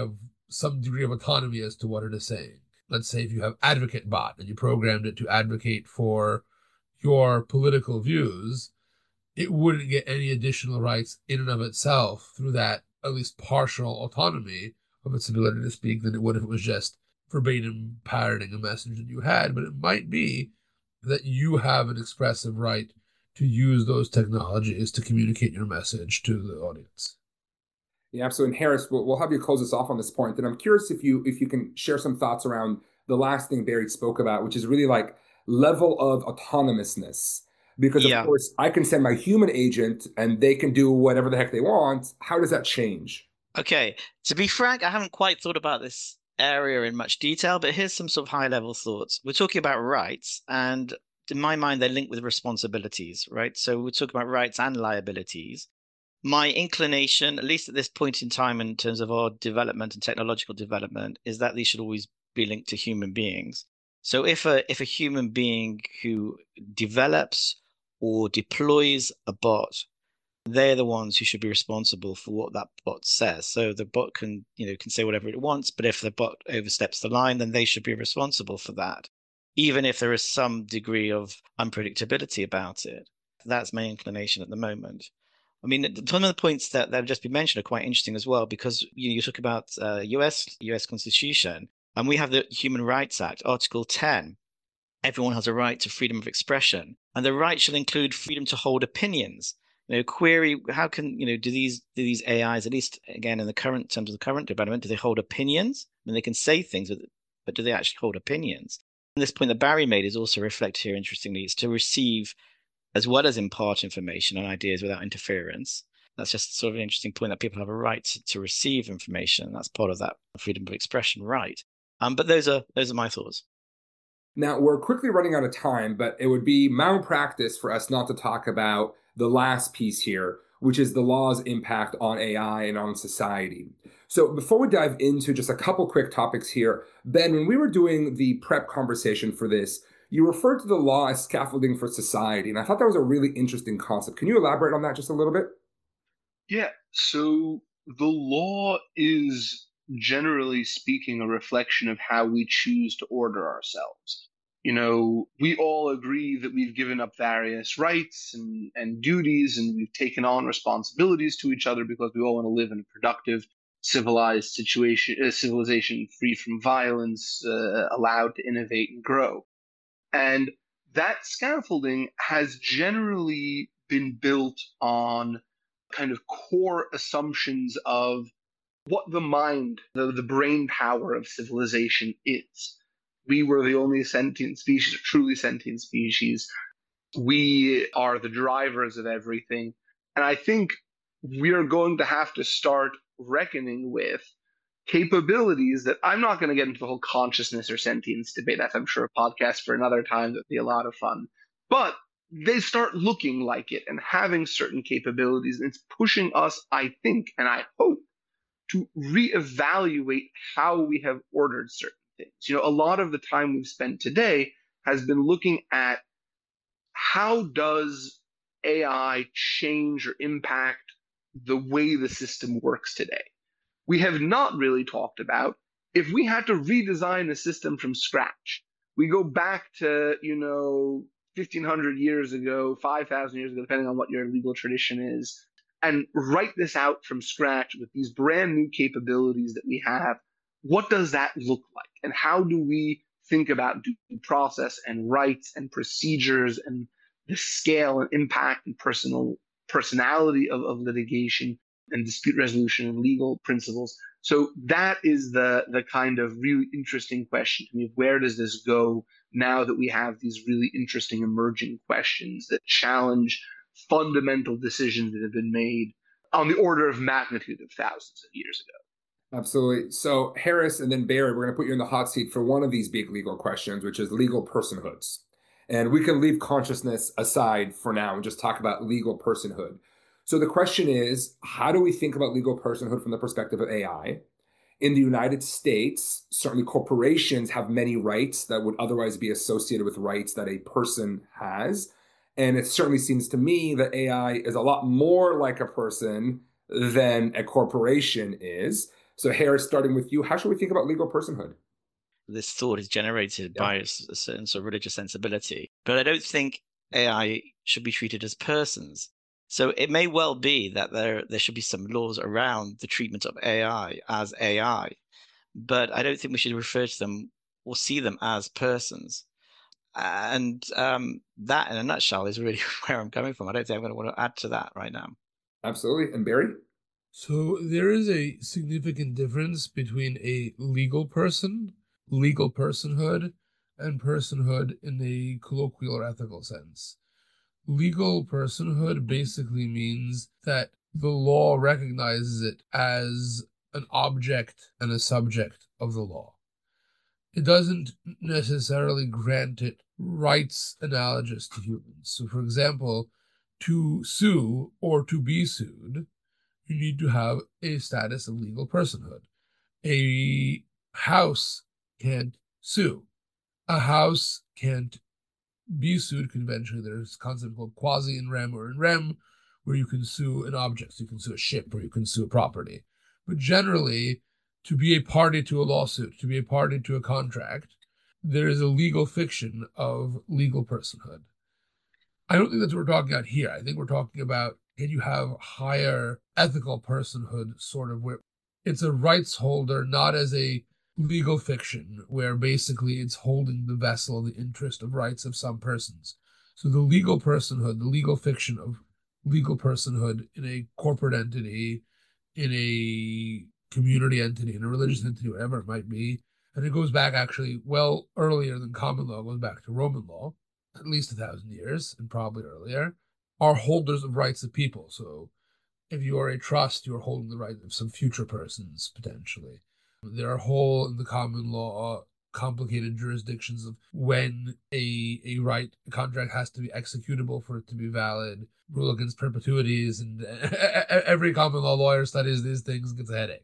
some degree of autonomy as to what it is saying. Let's say if you have Advocate Bot and you programmed it to advocate for your political views, it wouldn't get any additional rights in and of itself through that at least partial autonomy of its ability to speak than it would if it was just verbatim parroting a message that you had. But it might be that you have an expressive right to use those technologies to communicate your message to the audience. Yeah, absolutely. And Harris, we'll, we'll have you close us off on this point. And I'm curious if you if you can share some thoughts around the last thing Barry spoke about, which is really like level of autonomousness. Because of Yeah. course, I can send my human agent and they can do whatever the heck they want. How does that change? Okay. To be frank, I haven't quite thought about this area in much detail, but here's some sort of high level thoughts. We're talking about rights, and in my mind, they're linked with responsibilities, right? So we're talking about rights and liabilities. My inclination, at least at this point in time, in terms of our development and technological development, is that these should always be linked to human beings. So if a if a human being who develops or deploys a bot, they're the ones who should be responsible for what that bot says. So the bot can, you know, can say whatever it wants, but if the bot oversteps the line, then they should be responsible for that, even if there is some degree of unpredictability about it. That's my inclination at the moment. I mean, some of the points that, that have just been mentioned are quite interesting as well, because you, you talk about uh, U S U S Constitution, and we have the Human Rights Act, Article ten. Everyone has a right to freedom of expression, and the right shall include freedom to hold opinions. You know, query, how can, you know, do these do these A Is, at least again in the current terms of the current development, do they hold opinions? I mean, they can say things, but, but do they actually hold opinions? And this point that Barry made is also reflected here, interestingly, is to receive as well as impart information and ideas without interference. That's just sort of an interesting point, that people have a right to, to receive information. That's part of that freedom of expression right. Um, but those are those are my thoughts. Now, we're quickly running out of time, but it would be malpractice for us not to talk about the last piece here, which is the law's impact on A I and on society. So before we dive into just a couple quick topics here, Ben, when we were doing the prep conversation for this, you referred to the law as scaffolding for society, and I thought that was a really interesting concept. Can you elaborate on that just a little bit? Yeah, so the law is, generally speaking, a reflection of how we choose to order ourselves. You know, we all agree that we've given up various rights and, and duties, and we've taken on responsibilities to each other because we all want to live in a productive, civilized situation, uh, civilization free from violence, uh, allowed to innovate and grow. And that scaffolding has generally been built on kind of core assumptions of what the mind, the, the brain power of civilization is. We were the only sentient species, truly sentient species. We are the drivers of everything. And I think we are going to have to start reckoning with capabilities that I'm not going to get into the whole consciousness or sentience debate. That's, I'm sure, a podcast for another time. That'd be a lot of fun. But they start looking like it and having certain capabilities. And it's pushing us, I think, and I hope, to reevaluate how we have ordered certain things. You know, a lot of the time we've spent today has been looking at how does A I change or impact the way the system works today. We have not really talked about if we had to redesign the system from scratch. We go back to, you know, fifteen hundred years ago, five thousand years ago, depending on what your legal tradition is, and write this out from scratch with these brand new capabilities that we have. What does that look like? And how do we think about due process and rights and procedures and the scale and impact and personal personality of, of litigation and dispute resolution and legal principles? So that is the, the kind of really interesting question to me. Where does this go now that we have these really interesting emerging questions that challenge fundamental decisions that have been made on the order of magnitude of thousands of years ago? Absolutely. So Harris and then Barry, we're going to put you in the hot seat for one of these big legal questions, which is legal personhoods. And we can leave consciousness aside for now and just talk about legal personhood. So the question is, how do we think about legal personhood from the perspective of A I? In the United States, certainly corporations have many rights that would otherwise be associated with rights that a person has. And it certainly seems to me that A I is a lot more like a person than a corporation is. So Harris, starting with you, how should we think about legal personhood? This thought is generated Yeah. by a, a certain sort of religious sensibility, but I don't think A I should be treated as persons. So it may well be that there there should be some laws around the treatment of A I as A I, but I don't think we should refer to them or see them as persons. And um, that, in a nutshell, is really where I'm coming from. I don't think I'm going to want to add to that right now. Absolutely. And Barry? So there is a significant difference between a legal person, legal personhood, and personhood in a colloquial or ethical sense. Legal personhood basically means that the law recognizes it as an object and a subject of the law. It doesn't necessarily grant it rights analogous to humans. So, for example, to sue or to be sued, you need to have a status of legal personhood. A house can't sue. A house can't be sued conventionally. There's a concept called quasi in rem or in rem, where you can sue an object. So you can sue a ship or you can sue a property. But generally, to be a party to a lawsuit, to be a party to a contract, there is a legal fiction of legal personhood. I don't think that's what we're talking about here. I think we're talking about, can you have higher ethical personhood, sort of, where it's a rights holder, not as a legal fiction, where basically it's holding the vessel, the interest of rights of some persons. So the legal personhood, the legal fiction of legal personhood in a corporate entity, in a community entity, in a religious entity, whatever it might be, and it goes back actually well earlier than common law, it goes back to Roman law, at least a thousand years, and probably earlier, are holders of rights of people. So if you are a trust, you are holding the rights of some future persons, potentially. There are whole, in the common law, complicated jurisdictions of when a a right, a contract has to be executable for it to be valid, rule against perpetuities, and every common law lawyer studies these things and gets a headache.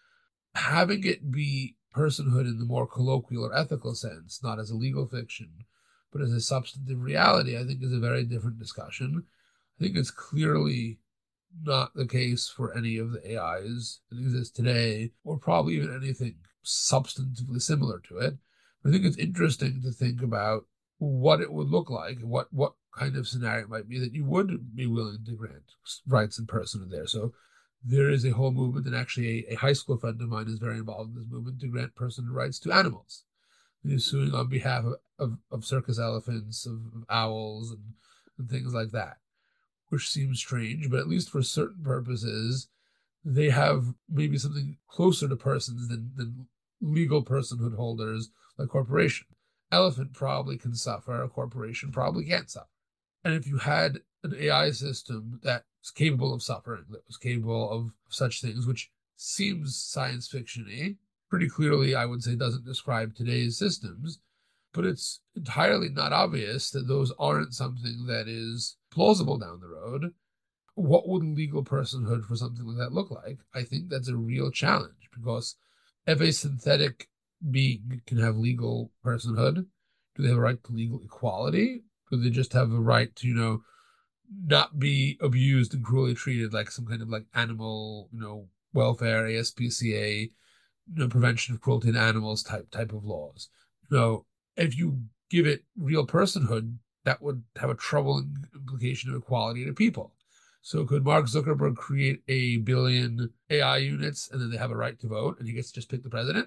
Having it be personhood in the more colloquial or ethical sense, not as a legal fiction, but as a substantive reality, I think is a very different discussion. I think it's clearly not the case for any of the A Is that exist today, or probably even anything substantively similar to it. I think it's interesting to think about what it would look like, what what kind of scenario it might be that you would be willing to grant rights in person there. So there is a whole movement, and actually a, a high school friend of mine is very involved in this movement, to grant personal rights to animals. He's suing on behalf of, of, of circus elephants, of, of owls, and, and things like that, which seems strange, but at least for certain purposes, they have maybe something closer to persons than, than legal personhood holders like corporation. Elephant probably can suffer, a corporation probably can't suffer. And if you had an A I system that was capable of suffering, that was capable of such things, which seems science fiction-y, pretty clearly, I would say, doesn't describe today's systems, but it's entirely not obvious that those aren't something that is plausible down the road. What would legal personhood for something like that look like? I think that's a real challenge, because if a synthetic being can have legal personhood, do they have a right to legal equality? Do they just have a right to, you know, not be abused and cruelly treated, like some kind of like animal, you know, welfare, A S P C A, you know, prevention of cruelty in animals type type of laws? You know, if you give it real personhood, that would have a troubling implication of equality to people. So could Mark Zuckerberg create a billion A I units and then they have a right to vote and he gets to just pick the president?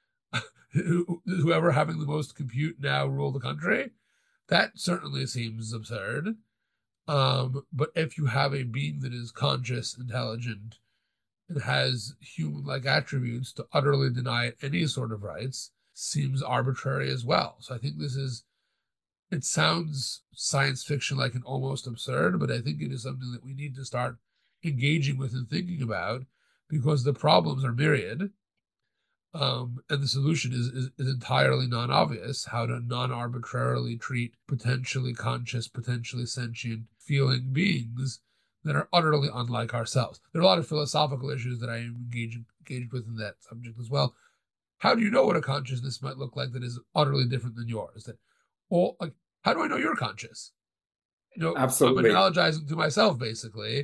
Whoever having the most compute now rule the country? That certainly seems absurd. Um, but if you have a being that is conscious, intelligent, and has human-like attributes, to utterly deny it any sort of rights seems arbitrary as well. So I think this is, it sounds science fiction like and almost absurd, but I think it is something that we need to start engaging with and thinking about, because the problems are myriad. Um, and the solution is, is, is entirely non-obvious, how to non-arbitrarily treat potentially conscious, potentially sentient, feeling beings that are utterly unlike ourselves. There are a lot of philosophical issues that I am engaged, engaged with in that subject as well. How do you know what a consciousness might look like that is utterly different than yours? That, or like, how do I know you're conscious? You know, Absolutely. I'm analogizing to myself, basically.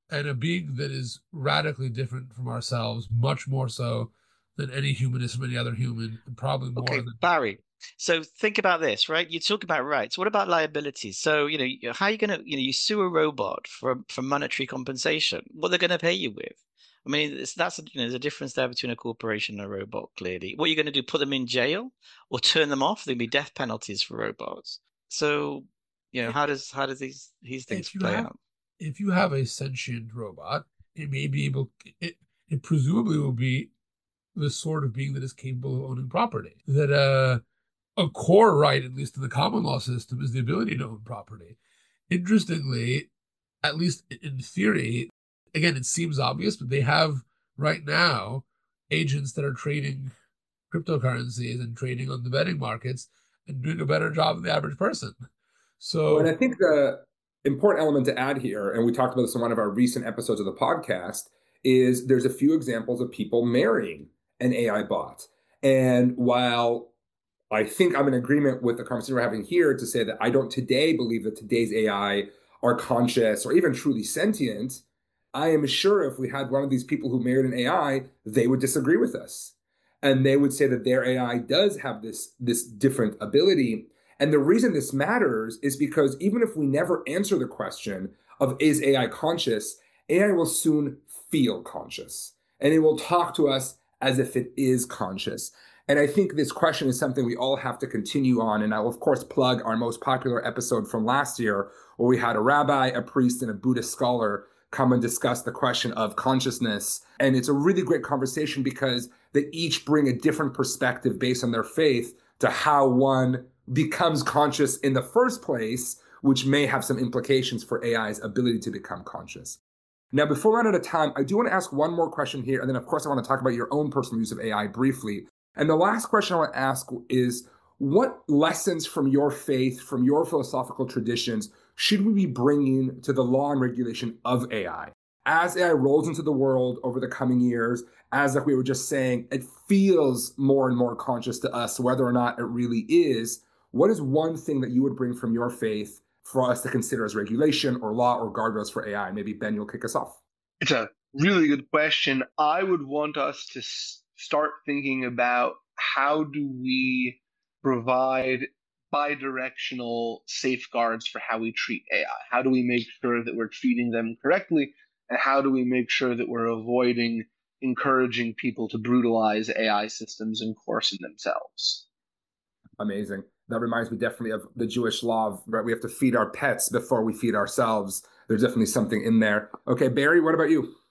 and a being that is radically different from ourselves, much more so than any human is from any other human, and probably more Okay, than. Barry. So think about this, right? You talk about rights. What about liabilities? So, you know, how are you going to, you know, you sue a robot for for monetary compensation? What they're going to pay you with? I mean, it's, that's you know, there's a difference there between a corporation and a robot. Clearly, what are you going to do? Put them in jail or turn them off? There'll be death penalties for robots. So, you know, how does how does these these things If you play have out? if you have a sentient robot, it may be able it it presumably will be the sort of being that is capable of owning property. That uh, a core right, at least in the common law system, is the ability to own property. Interestingly, at least in theory, again, it seems obvious, but they have right now agents that are trading cryptocurrencies and trading on the betting markets and doing a better job than the average person. Well, and So I think the important element to add here, and we talked about this in one of our recent episodes of the podcast, is there's a few examples of people marrying an A I bot. And while I think I'm in agreement with the conversation we're having here to say that I don't today believe that today's A I are conscious or even truly sentient, I am sure if we had one of these people who married an A I, they would disagree with us. And they would say that their A I does have this, this different ability. And the reason this matters is because even if we never answer the question of is A I conscious, A I will soon feel conscious and it will talk to us as if it is conscious. And I think this question is something we all have to continue on. And I will, of course, plug our most popular episode from last year, where we had a rabbi, a priest, and a Buddhist scholar come and discuss the question of consciousness. And it's a really great conversation because they each bring a different perspective based on their faith to how one becomes conscious in the first place, which may have some implications for A I's ability to become conscious. Now, before we run out of time, I do want to ask one more question here. And then, of course, I want to talk about your own personal use of A I briefly. And the last question I want to ask is, what lessons from your faith, from your philosophical traditions, should we be bringing to the law and regulation of A I? As A I rolls into the world over the coming years, as like we were just saying, it feels more and more conscious to us, whether or not it really is. What is one thing that you would bring from your faith for us to consider as regulation or law or guardrails for A I? Maybe Ben, you'll kick us off. It's a really good question. I would want us to start thinking about how do we provide bi-directional safeguards for how we treat A I? How do we make sure that we're treating them correctly? And how do we make sure that we're avoiding encouraging people to brutalize A I systems and coerce in themselves? Amazing. That reminds me definitely of the Jewish law of, right? We have to feed our pets before we feed ourselves. There's definitely something in there. Okay, Barry, what about you?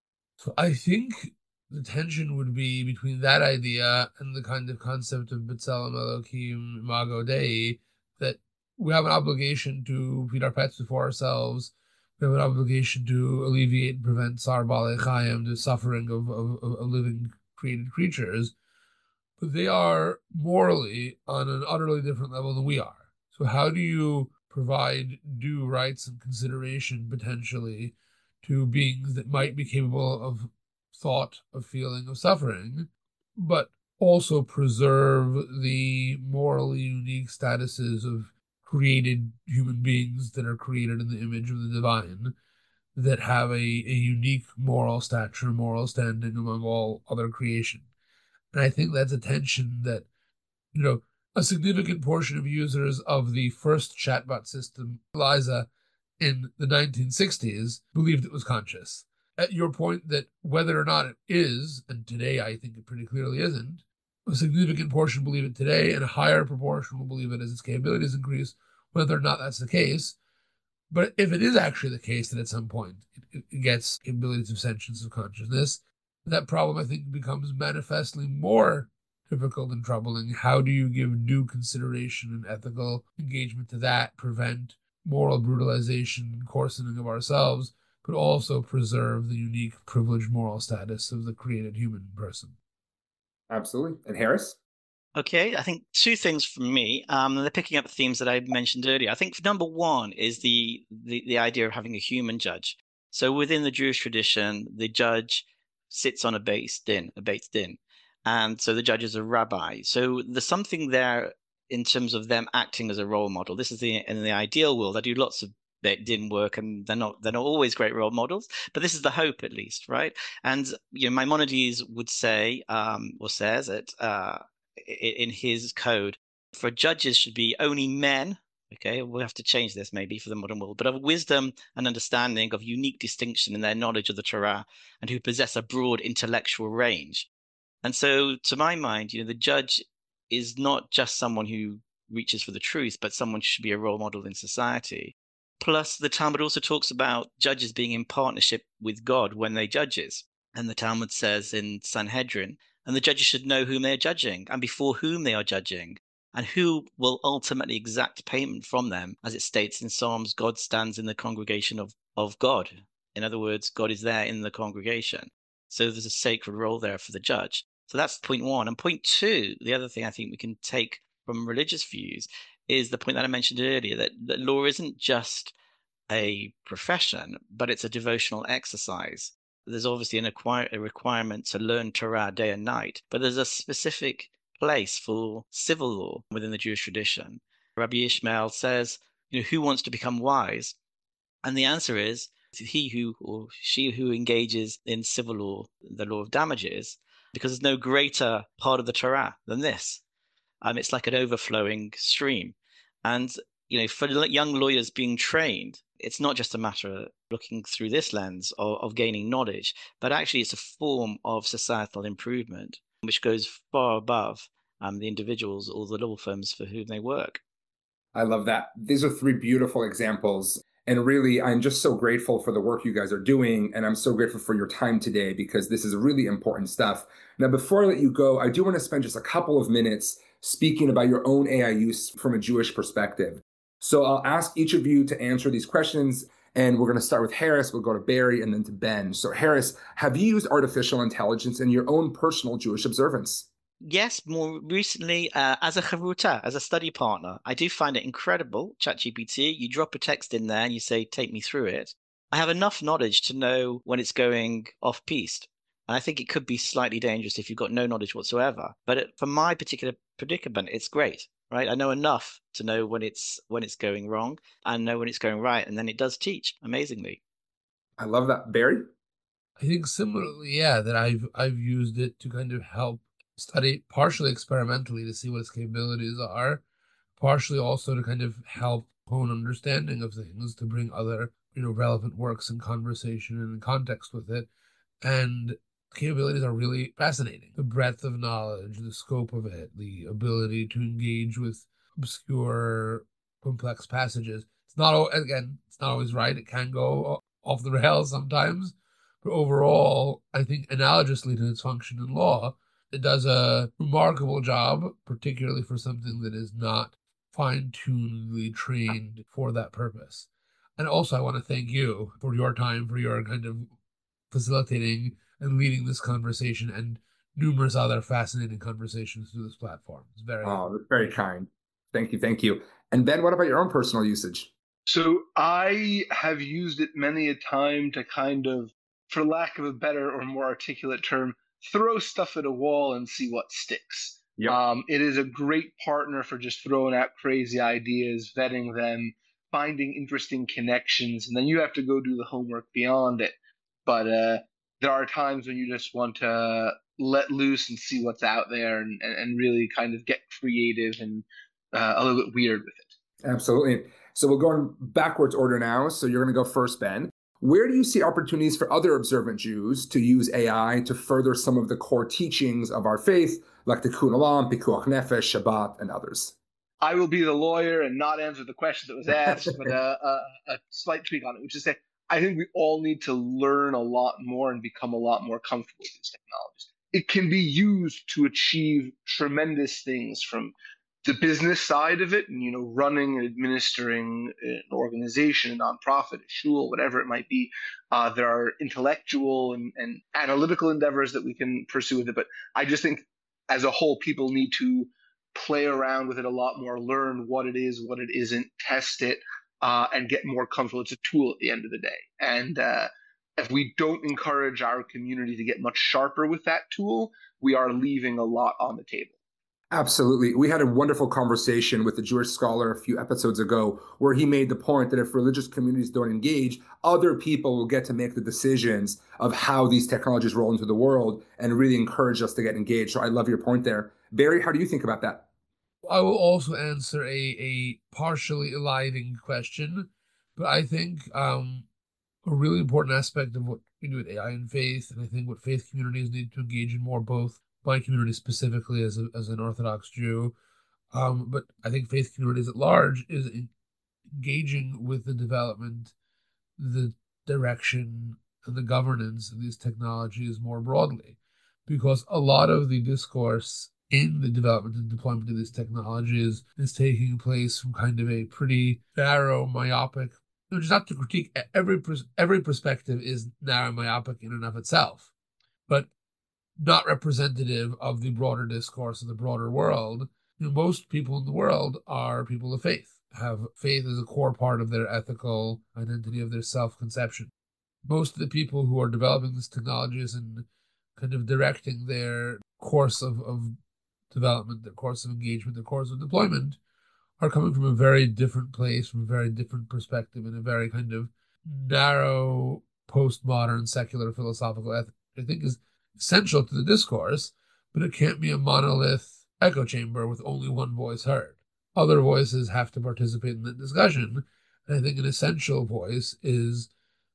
So I think the tension would be between that idea and the kind of concept of B'Tselem Elohim Imago Dei, that we have an obligation to feed our pets before ourselves. We have an obligation to alleviate and prevent Tsar Balei Chayim, the suffering of, of, of living created creatures. But they are morally on an utterly different level than we are. So how do you provide due rights and consideration potentially to beings that might be capable of thought, of feeling, of suffering, but also preserve the morally unique statuses of created human beings that are created in the image of the divine, that have a, a unique moral stature, moral standing among all other creation? And I think that's a tension that, you know, a significant portion of users of the first chatbot system, Eliza, in the nineteen sixties, believed it was conscious. At your point that whether or not it is, and today I think it pretty clearly isn't, a significant portion believe it today, and a higher proportion will believe it as its capabilities increase, whether or not that's the case. But if it is actually the case that at some point it, it gets capabilities of sentience, of consciousness, that problem, I think, becomes manifestly more difficult and troubling. How do you give due consideration and ethical engagement to that, prevent moral brutalization and coarsening of ourselves, but also preserve the unique privileged moral status of the created human person? Absolutely. And Harris? Okay, I think two things from me. Um, they're picking up themes that I mentioned earlier. I think number one is the, the the idea of having a human judge. So within the Jewish tradition, the judge sits on a base din, a beit din, and so the judge is a rabbi. So there's something there in terms of them acting as a role model. This is the in the ideal world. I do lots of that didn't work, and they're not they're not always great role models. But this is the hope, at least, right? And you know, Maimonides would say, um, or says it uh, in his code, for judges should be only men. Okay, we'll have to change this maybe for the modern world, but of wisdom and understanding, of unique distinction in their knowledge of the Torah, and who possess a broad intellectual range. And so, to my mind, you know, the judge is not just someone who reaches for the truth, but someone who should be a role model in society. Plus, the Talmud also talks about judges being in partnership with God when they judges. And the Talmud says in Sanhedrin, and the judges should know whom they are judging and before whom they are judging, and who will ultimately exact payment from them. As it states in Psalms, God stands in the congregation of, of God. In other words, God is there in the congregation. So there's a sacred role there for the judge. So that's point one. And point two, the other thing I think we can take from religious views is the point that I mentioned earlier, that, that law isn't just a profession, but it's a devotional exercise. There's obviously an acquire, a requirement to learn Torah day and night, but there's a specific place for civil law within the Jewish tradition. Rabbi Ishmael says, you know, who wants to become wise? And the answer is he who or she who engages in civil law, the law of damages, because there's no greater part of the Torah than this. Um, it's like an overflowing stream. And, you know, for young lawyers being trained, it's not just a matter of looking through this lens of, of gaining knowledge, but actually it's a form of societal improvement, which goes far above um, the individuals or the law firms for whom they work. I love that. These are three beautiful examples. And really, I'm just so grateful for the work you guys are doing. And I'm so grateful for your time today, because this is really important stuff. Now, before I let you go, I do want to spend just a couple of minutes speaking about your own A I use from a Jewish perspective. So I'll ask each of you to answer these questions. And we're going to start with Harris. We'll go to Barry and then to Ben. So Harris, have you used artificial intelligence in your own personal Jewish observance? Yes, more recently uh, as a charuta, as a study partner. I do find it incredible, ChatGPT. You drop a text in there and you say, take me through it. I have enough knowledge to know when it's going off-piste. And I think it could be slightly dangerous if you've got no knowledge whatsoever. But it, for my particular predicament, it's great, right? I know enough to know when it's when it's going wrong and know when it's going right. And then it does teach amazingly. I love that. Barry? I think similarly, yeah, that I've I've used it to kind of help study partially experimentally to see what its capabilities are, partially also to kind of help hone understanding of things, to bring other, you know, relevant works in conversation and in context with it. And capabilities are really fascinating. The breadth of knowledge, the scope of it, the ability to engage with obscure, complex passages. It's not, again, it's not always right. It can go off the rails sometimes. But overall, I think analogously to its function in law, it does a remarkable job, particularly for something that is not fine-tunedly trained for that purpose. And also, I want to thank you for your time, for your kind of facilitating and leading this conversation and numerous other fascinating conversations through this platform. It's very oh, very kind. Thank you, thank you. And Ben, what about your own personal usage? So I have used it many a time to kind of, for lack of a better or more articulate term, throw stuff at a wall and see what sticks. Yep. Um, it is a great partner for just throwing out crazy ideas, vetting them, finding interesting connections, and then you have to go do the homework beyond it. But uh, there are times when you just want to let loose and see what's out there and, and, and really kind of get creative and uh, a little bit weird with it. Absolutely. So we'll go in backwards order now. So you're going to go first, Ben. Where do you see opportunities for other observant Jews to use A I to further some of the core teachings of our faith, like Tikkun Olam, Pikuach Nefesh, Shabbat, and others? I will be the lawyer and not answer the question that was asked, but uh, a, a slight tweak on it, which is that I think we all need to learn a lot more and become a lot more comfortable with these technologies. It can be used to achieve tremendous things, from the business side of it, and, you know, running and administering an organization, a nonprofit, a shul, whatever it might be. Uh, there are intellectual and, and analytical endeavors that we can pursue with it. But I just think as a whole, people need to play around with it a lot more, learn what it is, what it isn't, test it, uh, and get more comfortable. It's a tool at the end of the day. And uh, if we don't encourage our community to get much sharper with that tool, we are leaving a lot on the table. Absolutely. We had a wonderful conversation with a Jewish scholar a few episodes ago where he made the point that if religious communities don't engage, other people will get to make the decisions of how these technologies roll into the world and really encourage us to get engaged. So I love your point there. Barry, how do you think about that? I will also answer a, a partially eliding question, but I think um, a really important aspect of what we do with A I and faith, and I think what faith communities need to engage in more, both my community specifically as a, as an Orthodox Jew, um, but I think faith communities at large, is engaging with the development, the direction, and the governance of these technologies more broadly, because a lot of the discourse in the development and deployment of these technologies is taking place from kind of a pretty narrow, myopic, which is not to critique, every every perspective is narrow, myopic in and of itself, but not representative of the broader discourse of the broader world. You know, most people in the world are people of faith, have faith as a core part of their ethical identity, of their self-conception. Most of the people who are developing these technologies and kind of directing their course of, of development, their course of engagement, their course of deployment, are coming from a very different place, from a very different perspective, in a very kind of narrow, postmodern, secular philosophical ethic, I think is essential to the discourse, but it can't be a monolith echo chamber with only one voice heard. Other voices have to participate in the discussion, and I think an essential voice is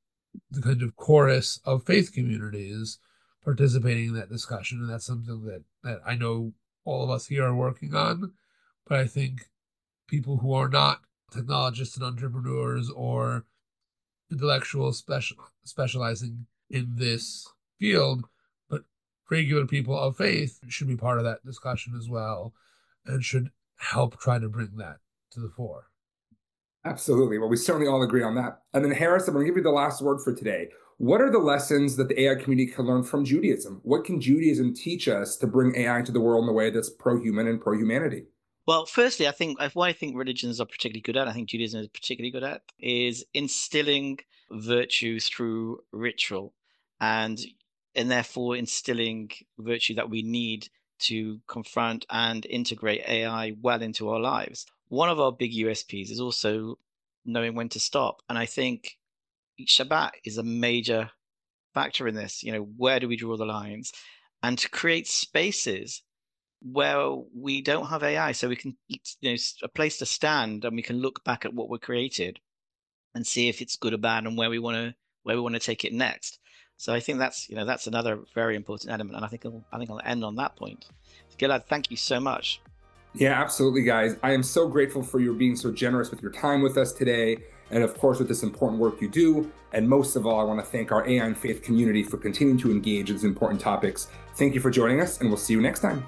the kind of chorus of faith communities participating in that discussion, and that's something that, that I know all of us here are working on, but I think people who are not technologists and entrepreneurs or intellectuals special, specializing in this field, but regular people of faith, should be part of that discussion as well, and should help try to bring that to the fore. Absolutely. Well, we certainly all agree on that. And then Harris, I'm going to give you the last word for today. What are the lessons that the A I community can learn from Judaism? What can Judaism teach us to bring A I into the world in a way that's pro-human and pro-humanity? Well, firstly, I think what I think religions are particularly good at, I think Judaism is particularly good at, is instilling virtue through ritual, and and therefore instilling virtue that we need to confront and integrate A I well into our lives. One of our big U S Ps is also knowing when to stop, and I think Shabbat is a major factor in this. You know, where do we draw the lines? And to create spaces where we don't have A I, so we can, you know, a place to stand, and we can look back at what we created and see if it's good or bad, and where we want to where we want to take it next. So I think that's, you know, that's another very important element, and I think I'll, I think I'll end on that point. Gilad, thank you so much. Yeah, absolutely, guys. I am so grateful for you being so generous with your time with us today, and of course with this important work you do. And most of all, I want to thank our A I and faith community for continuing to engage in these important topics. Thank you for joining us, and we'll see you next time.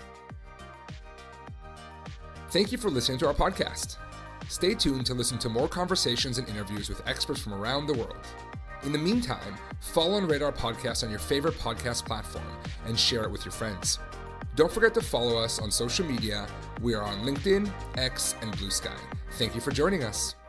Thank you for listening to our podcast. Stay tuned to listen to more conversations and interviews with experts from around the world. In the meantime, follow and rate our podcast on your favorite podcast platform and share it with your friends. Don't forget to follow us on social media. We are on LinkedIn, X, and Blue Sky. Thank you for joining us.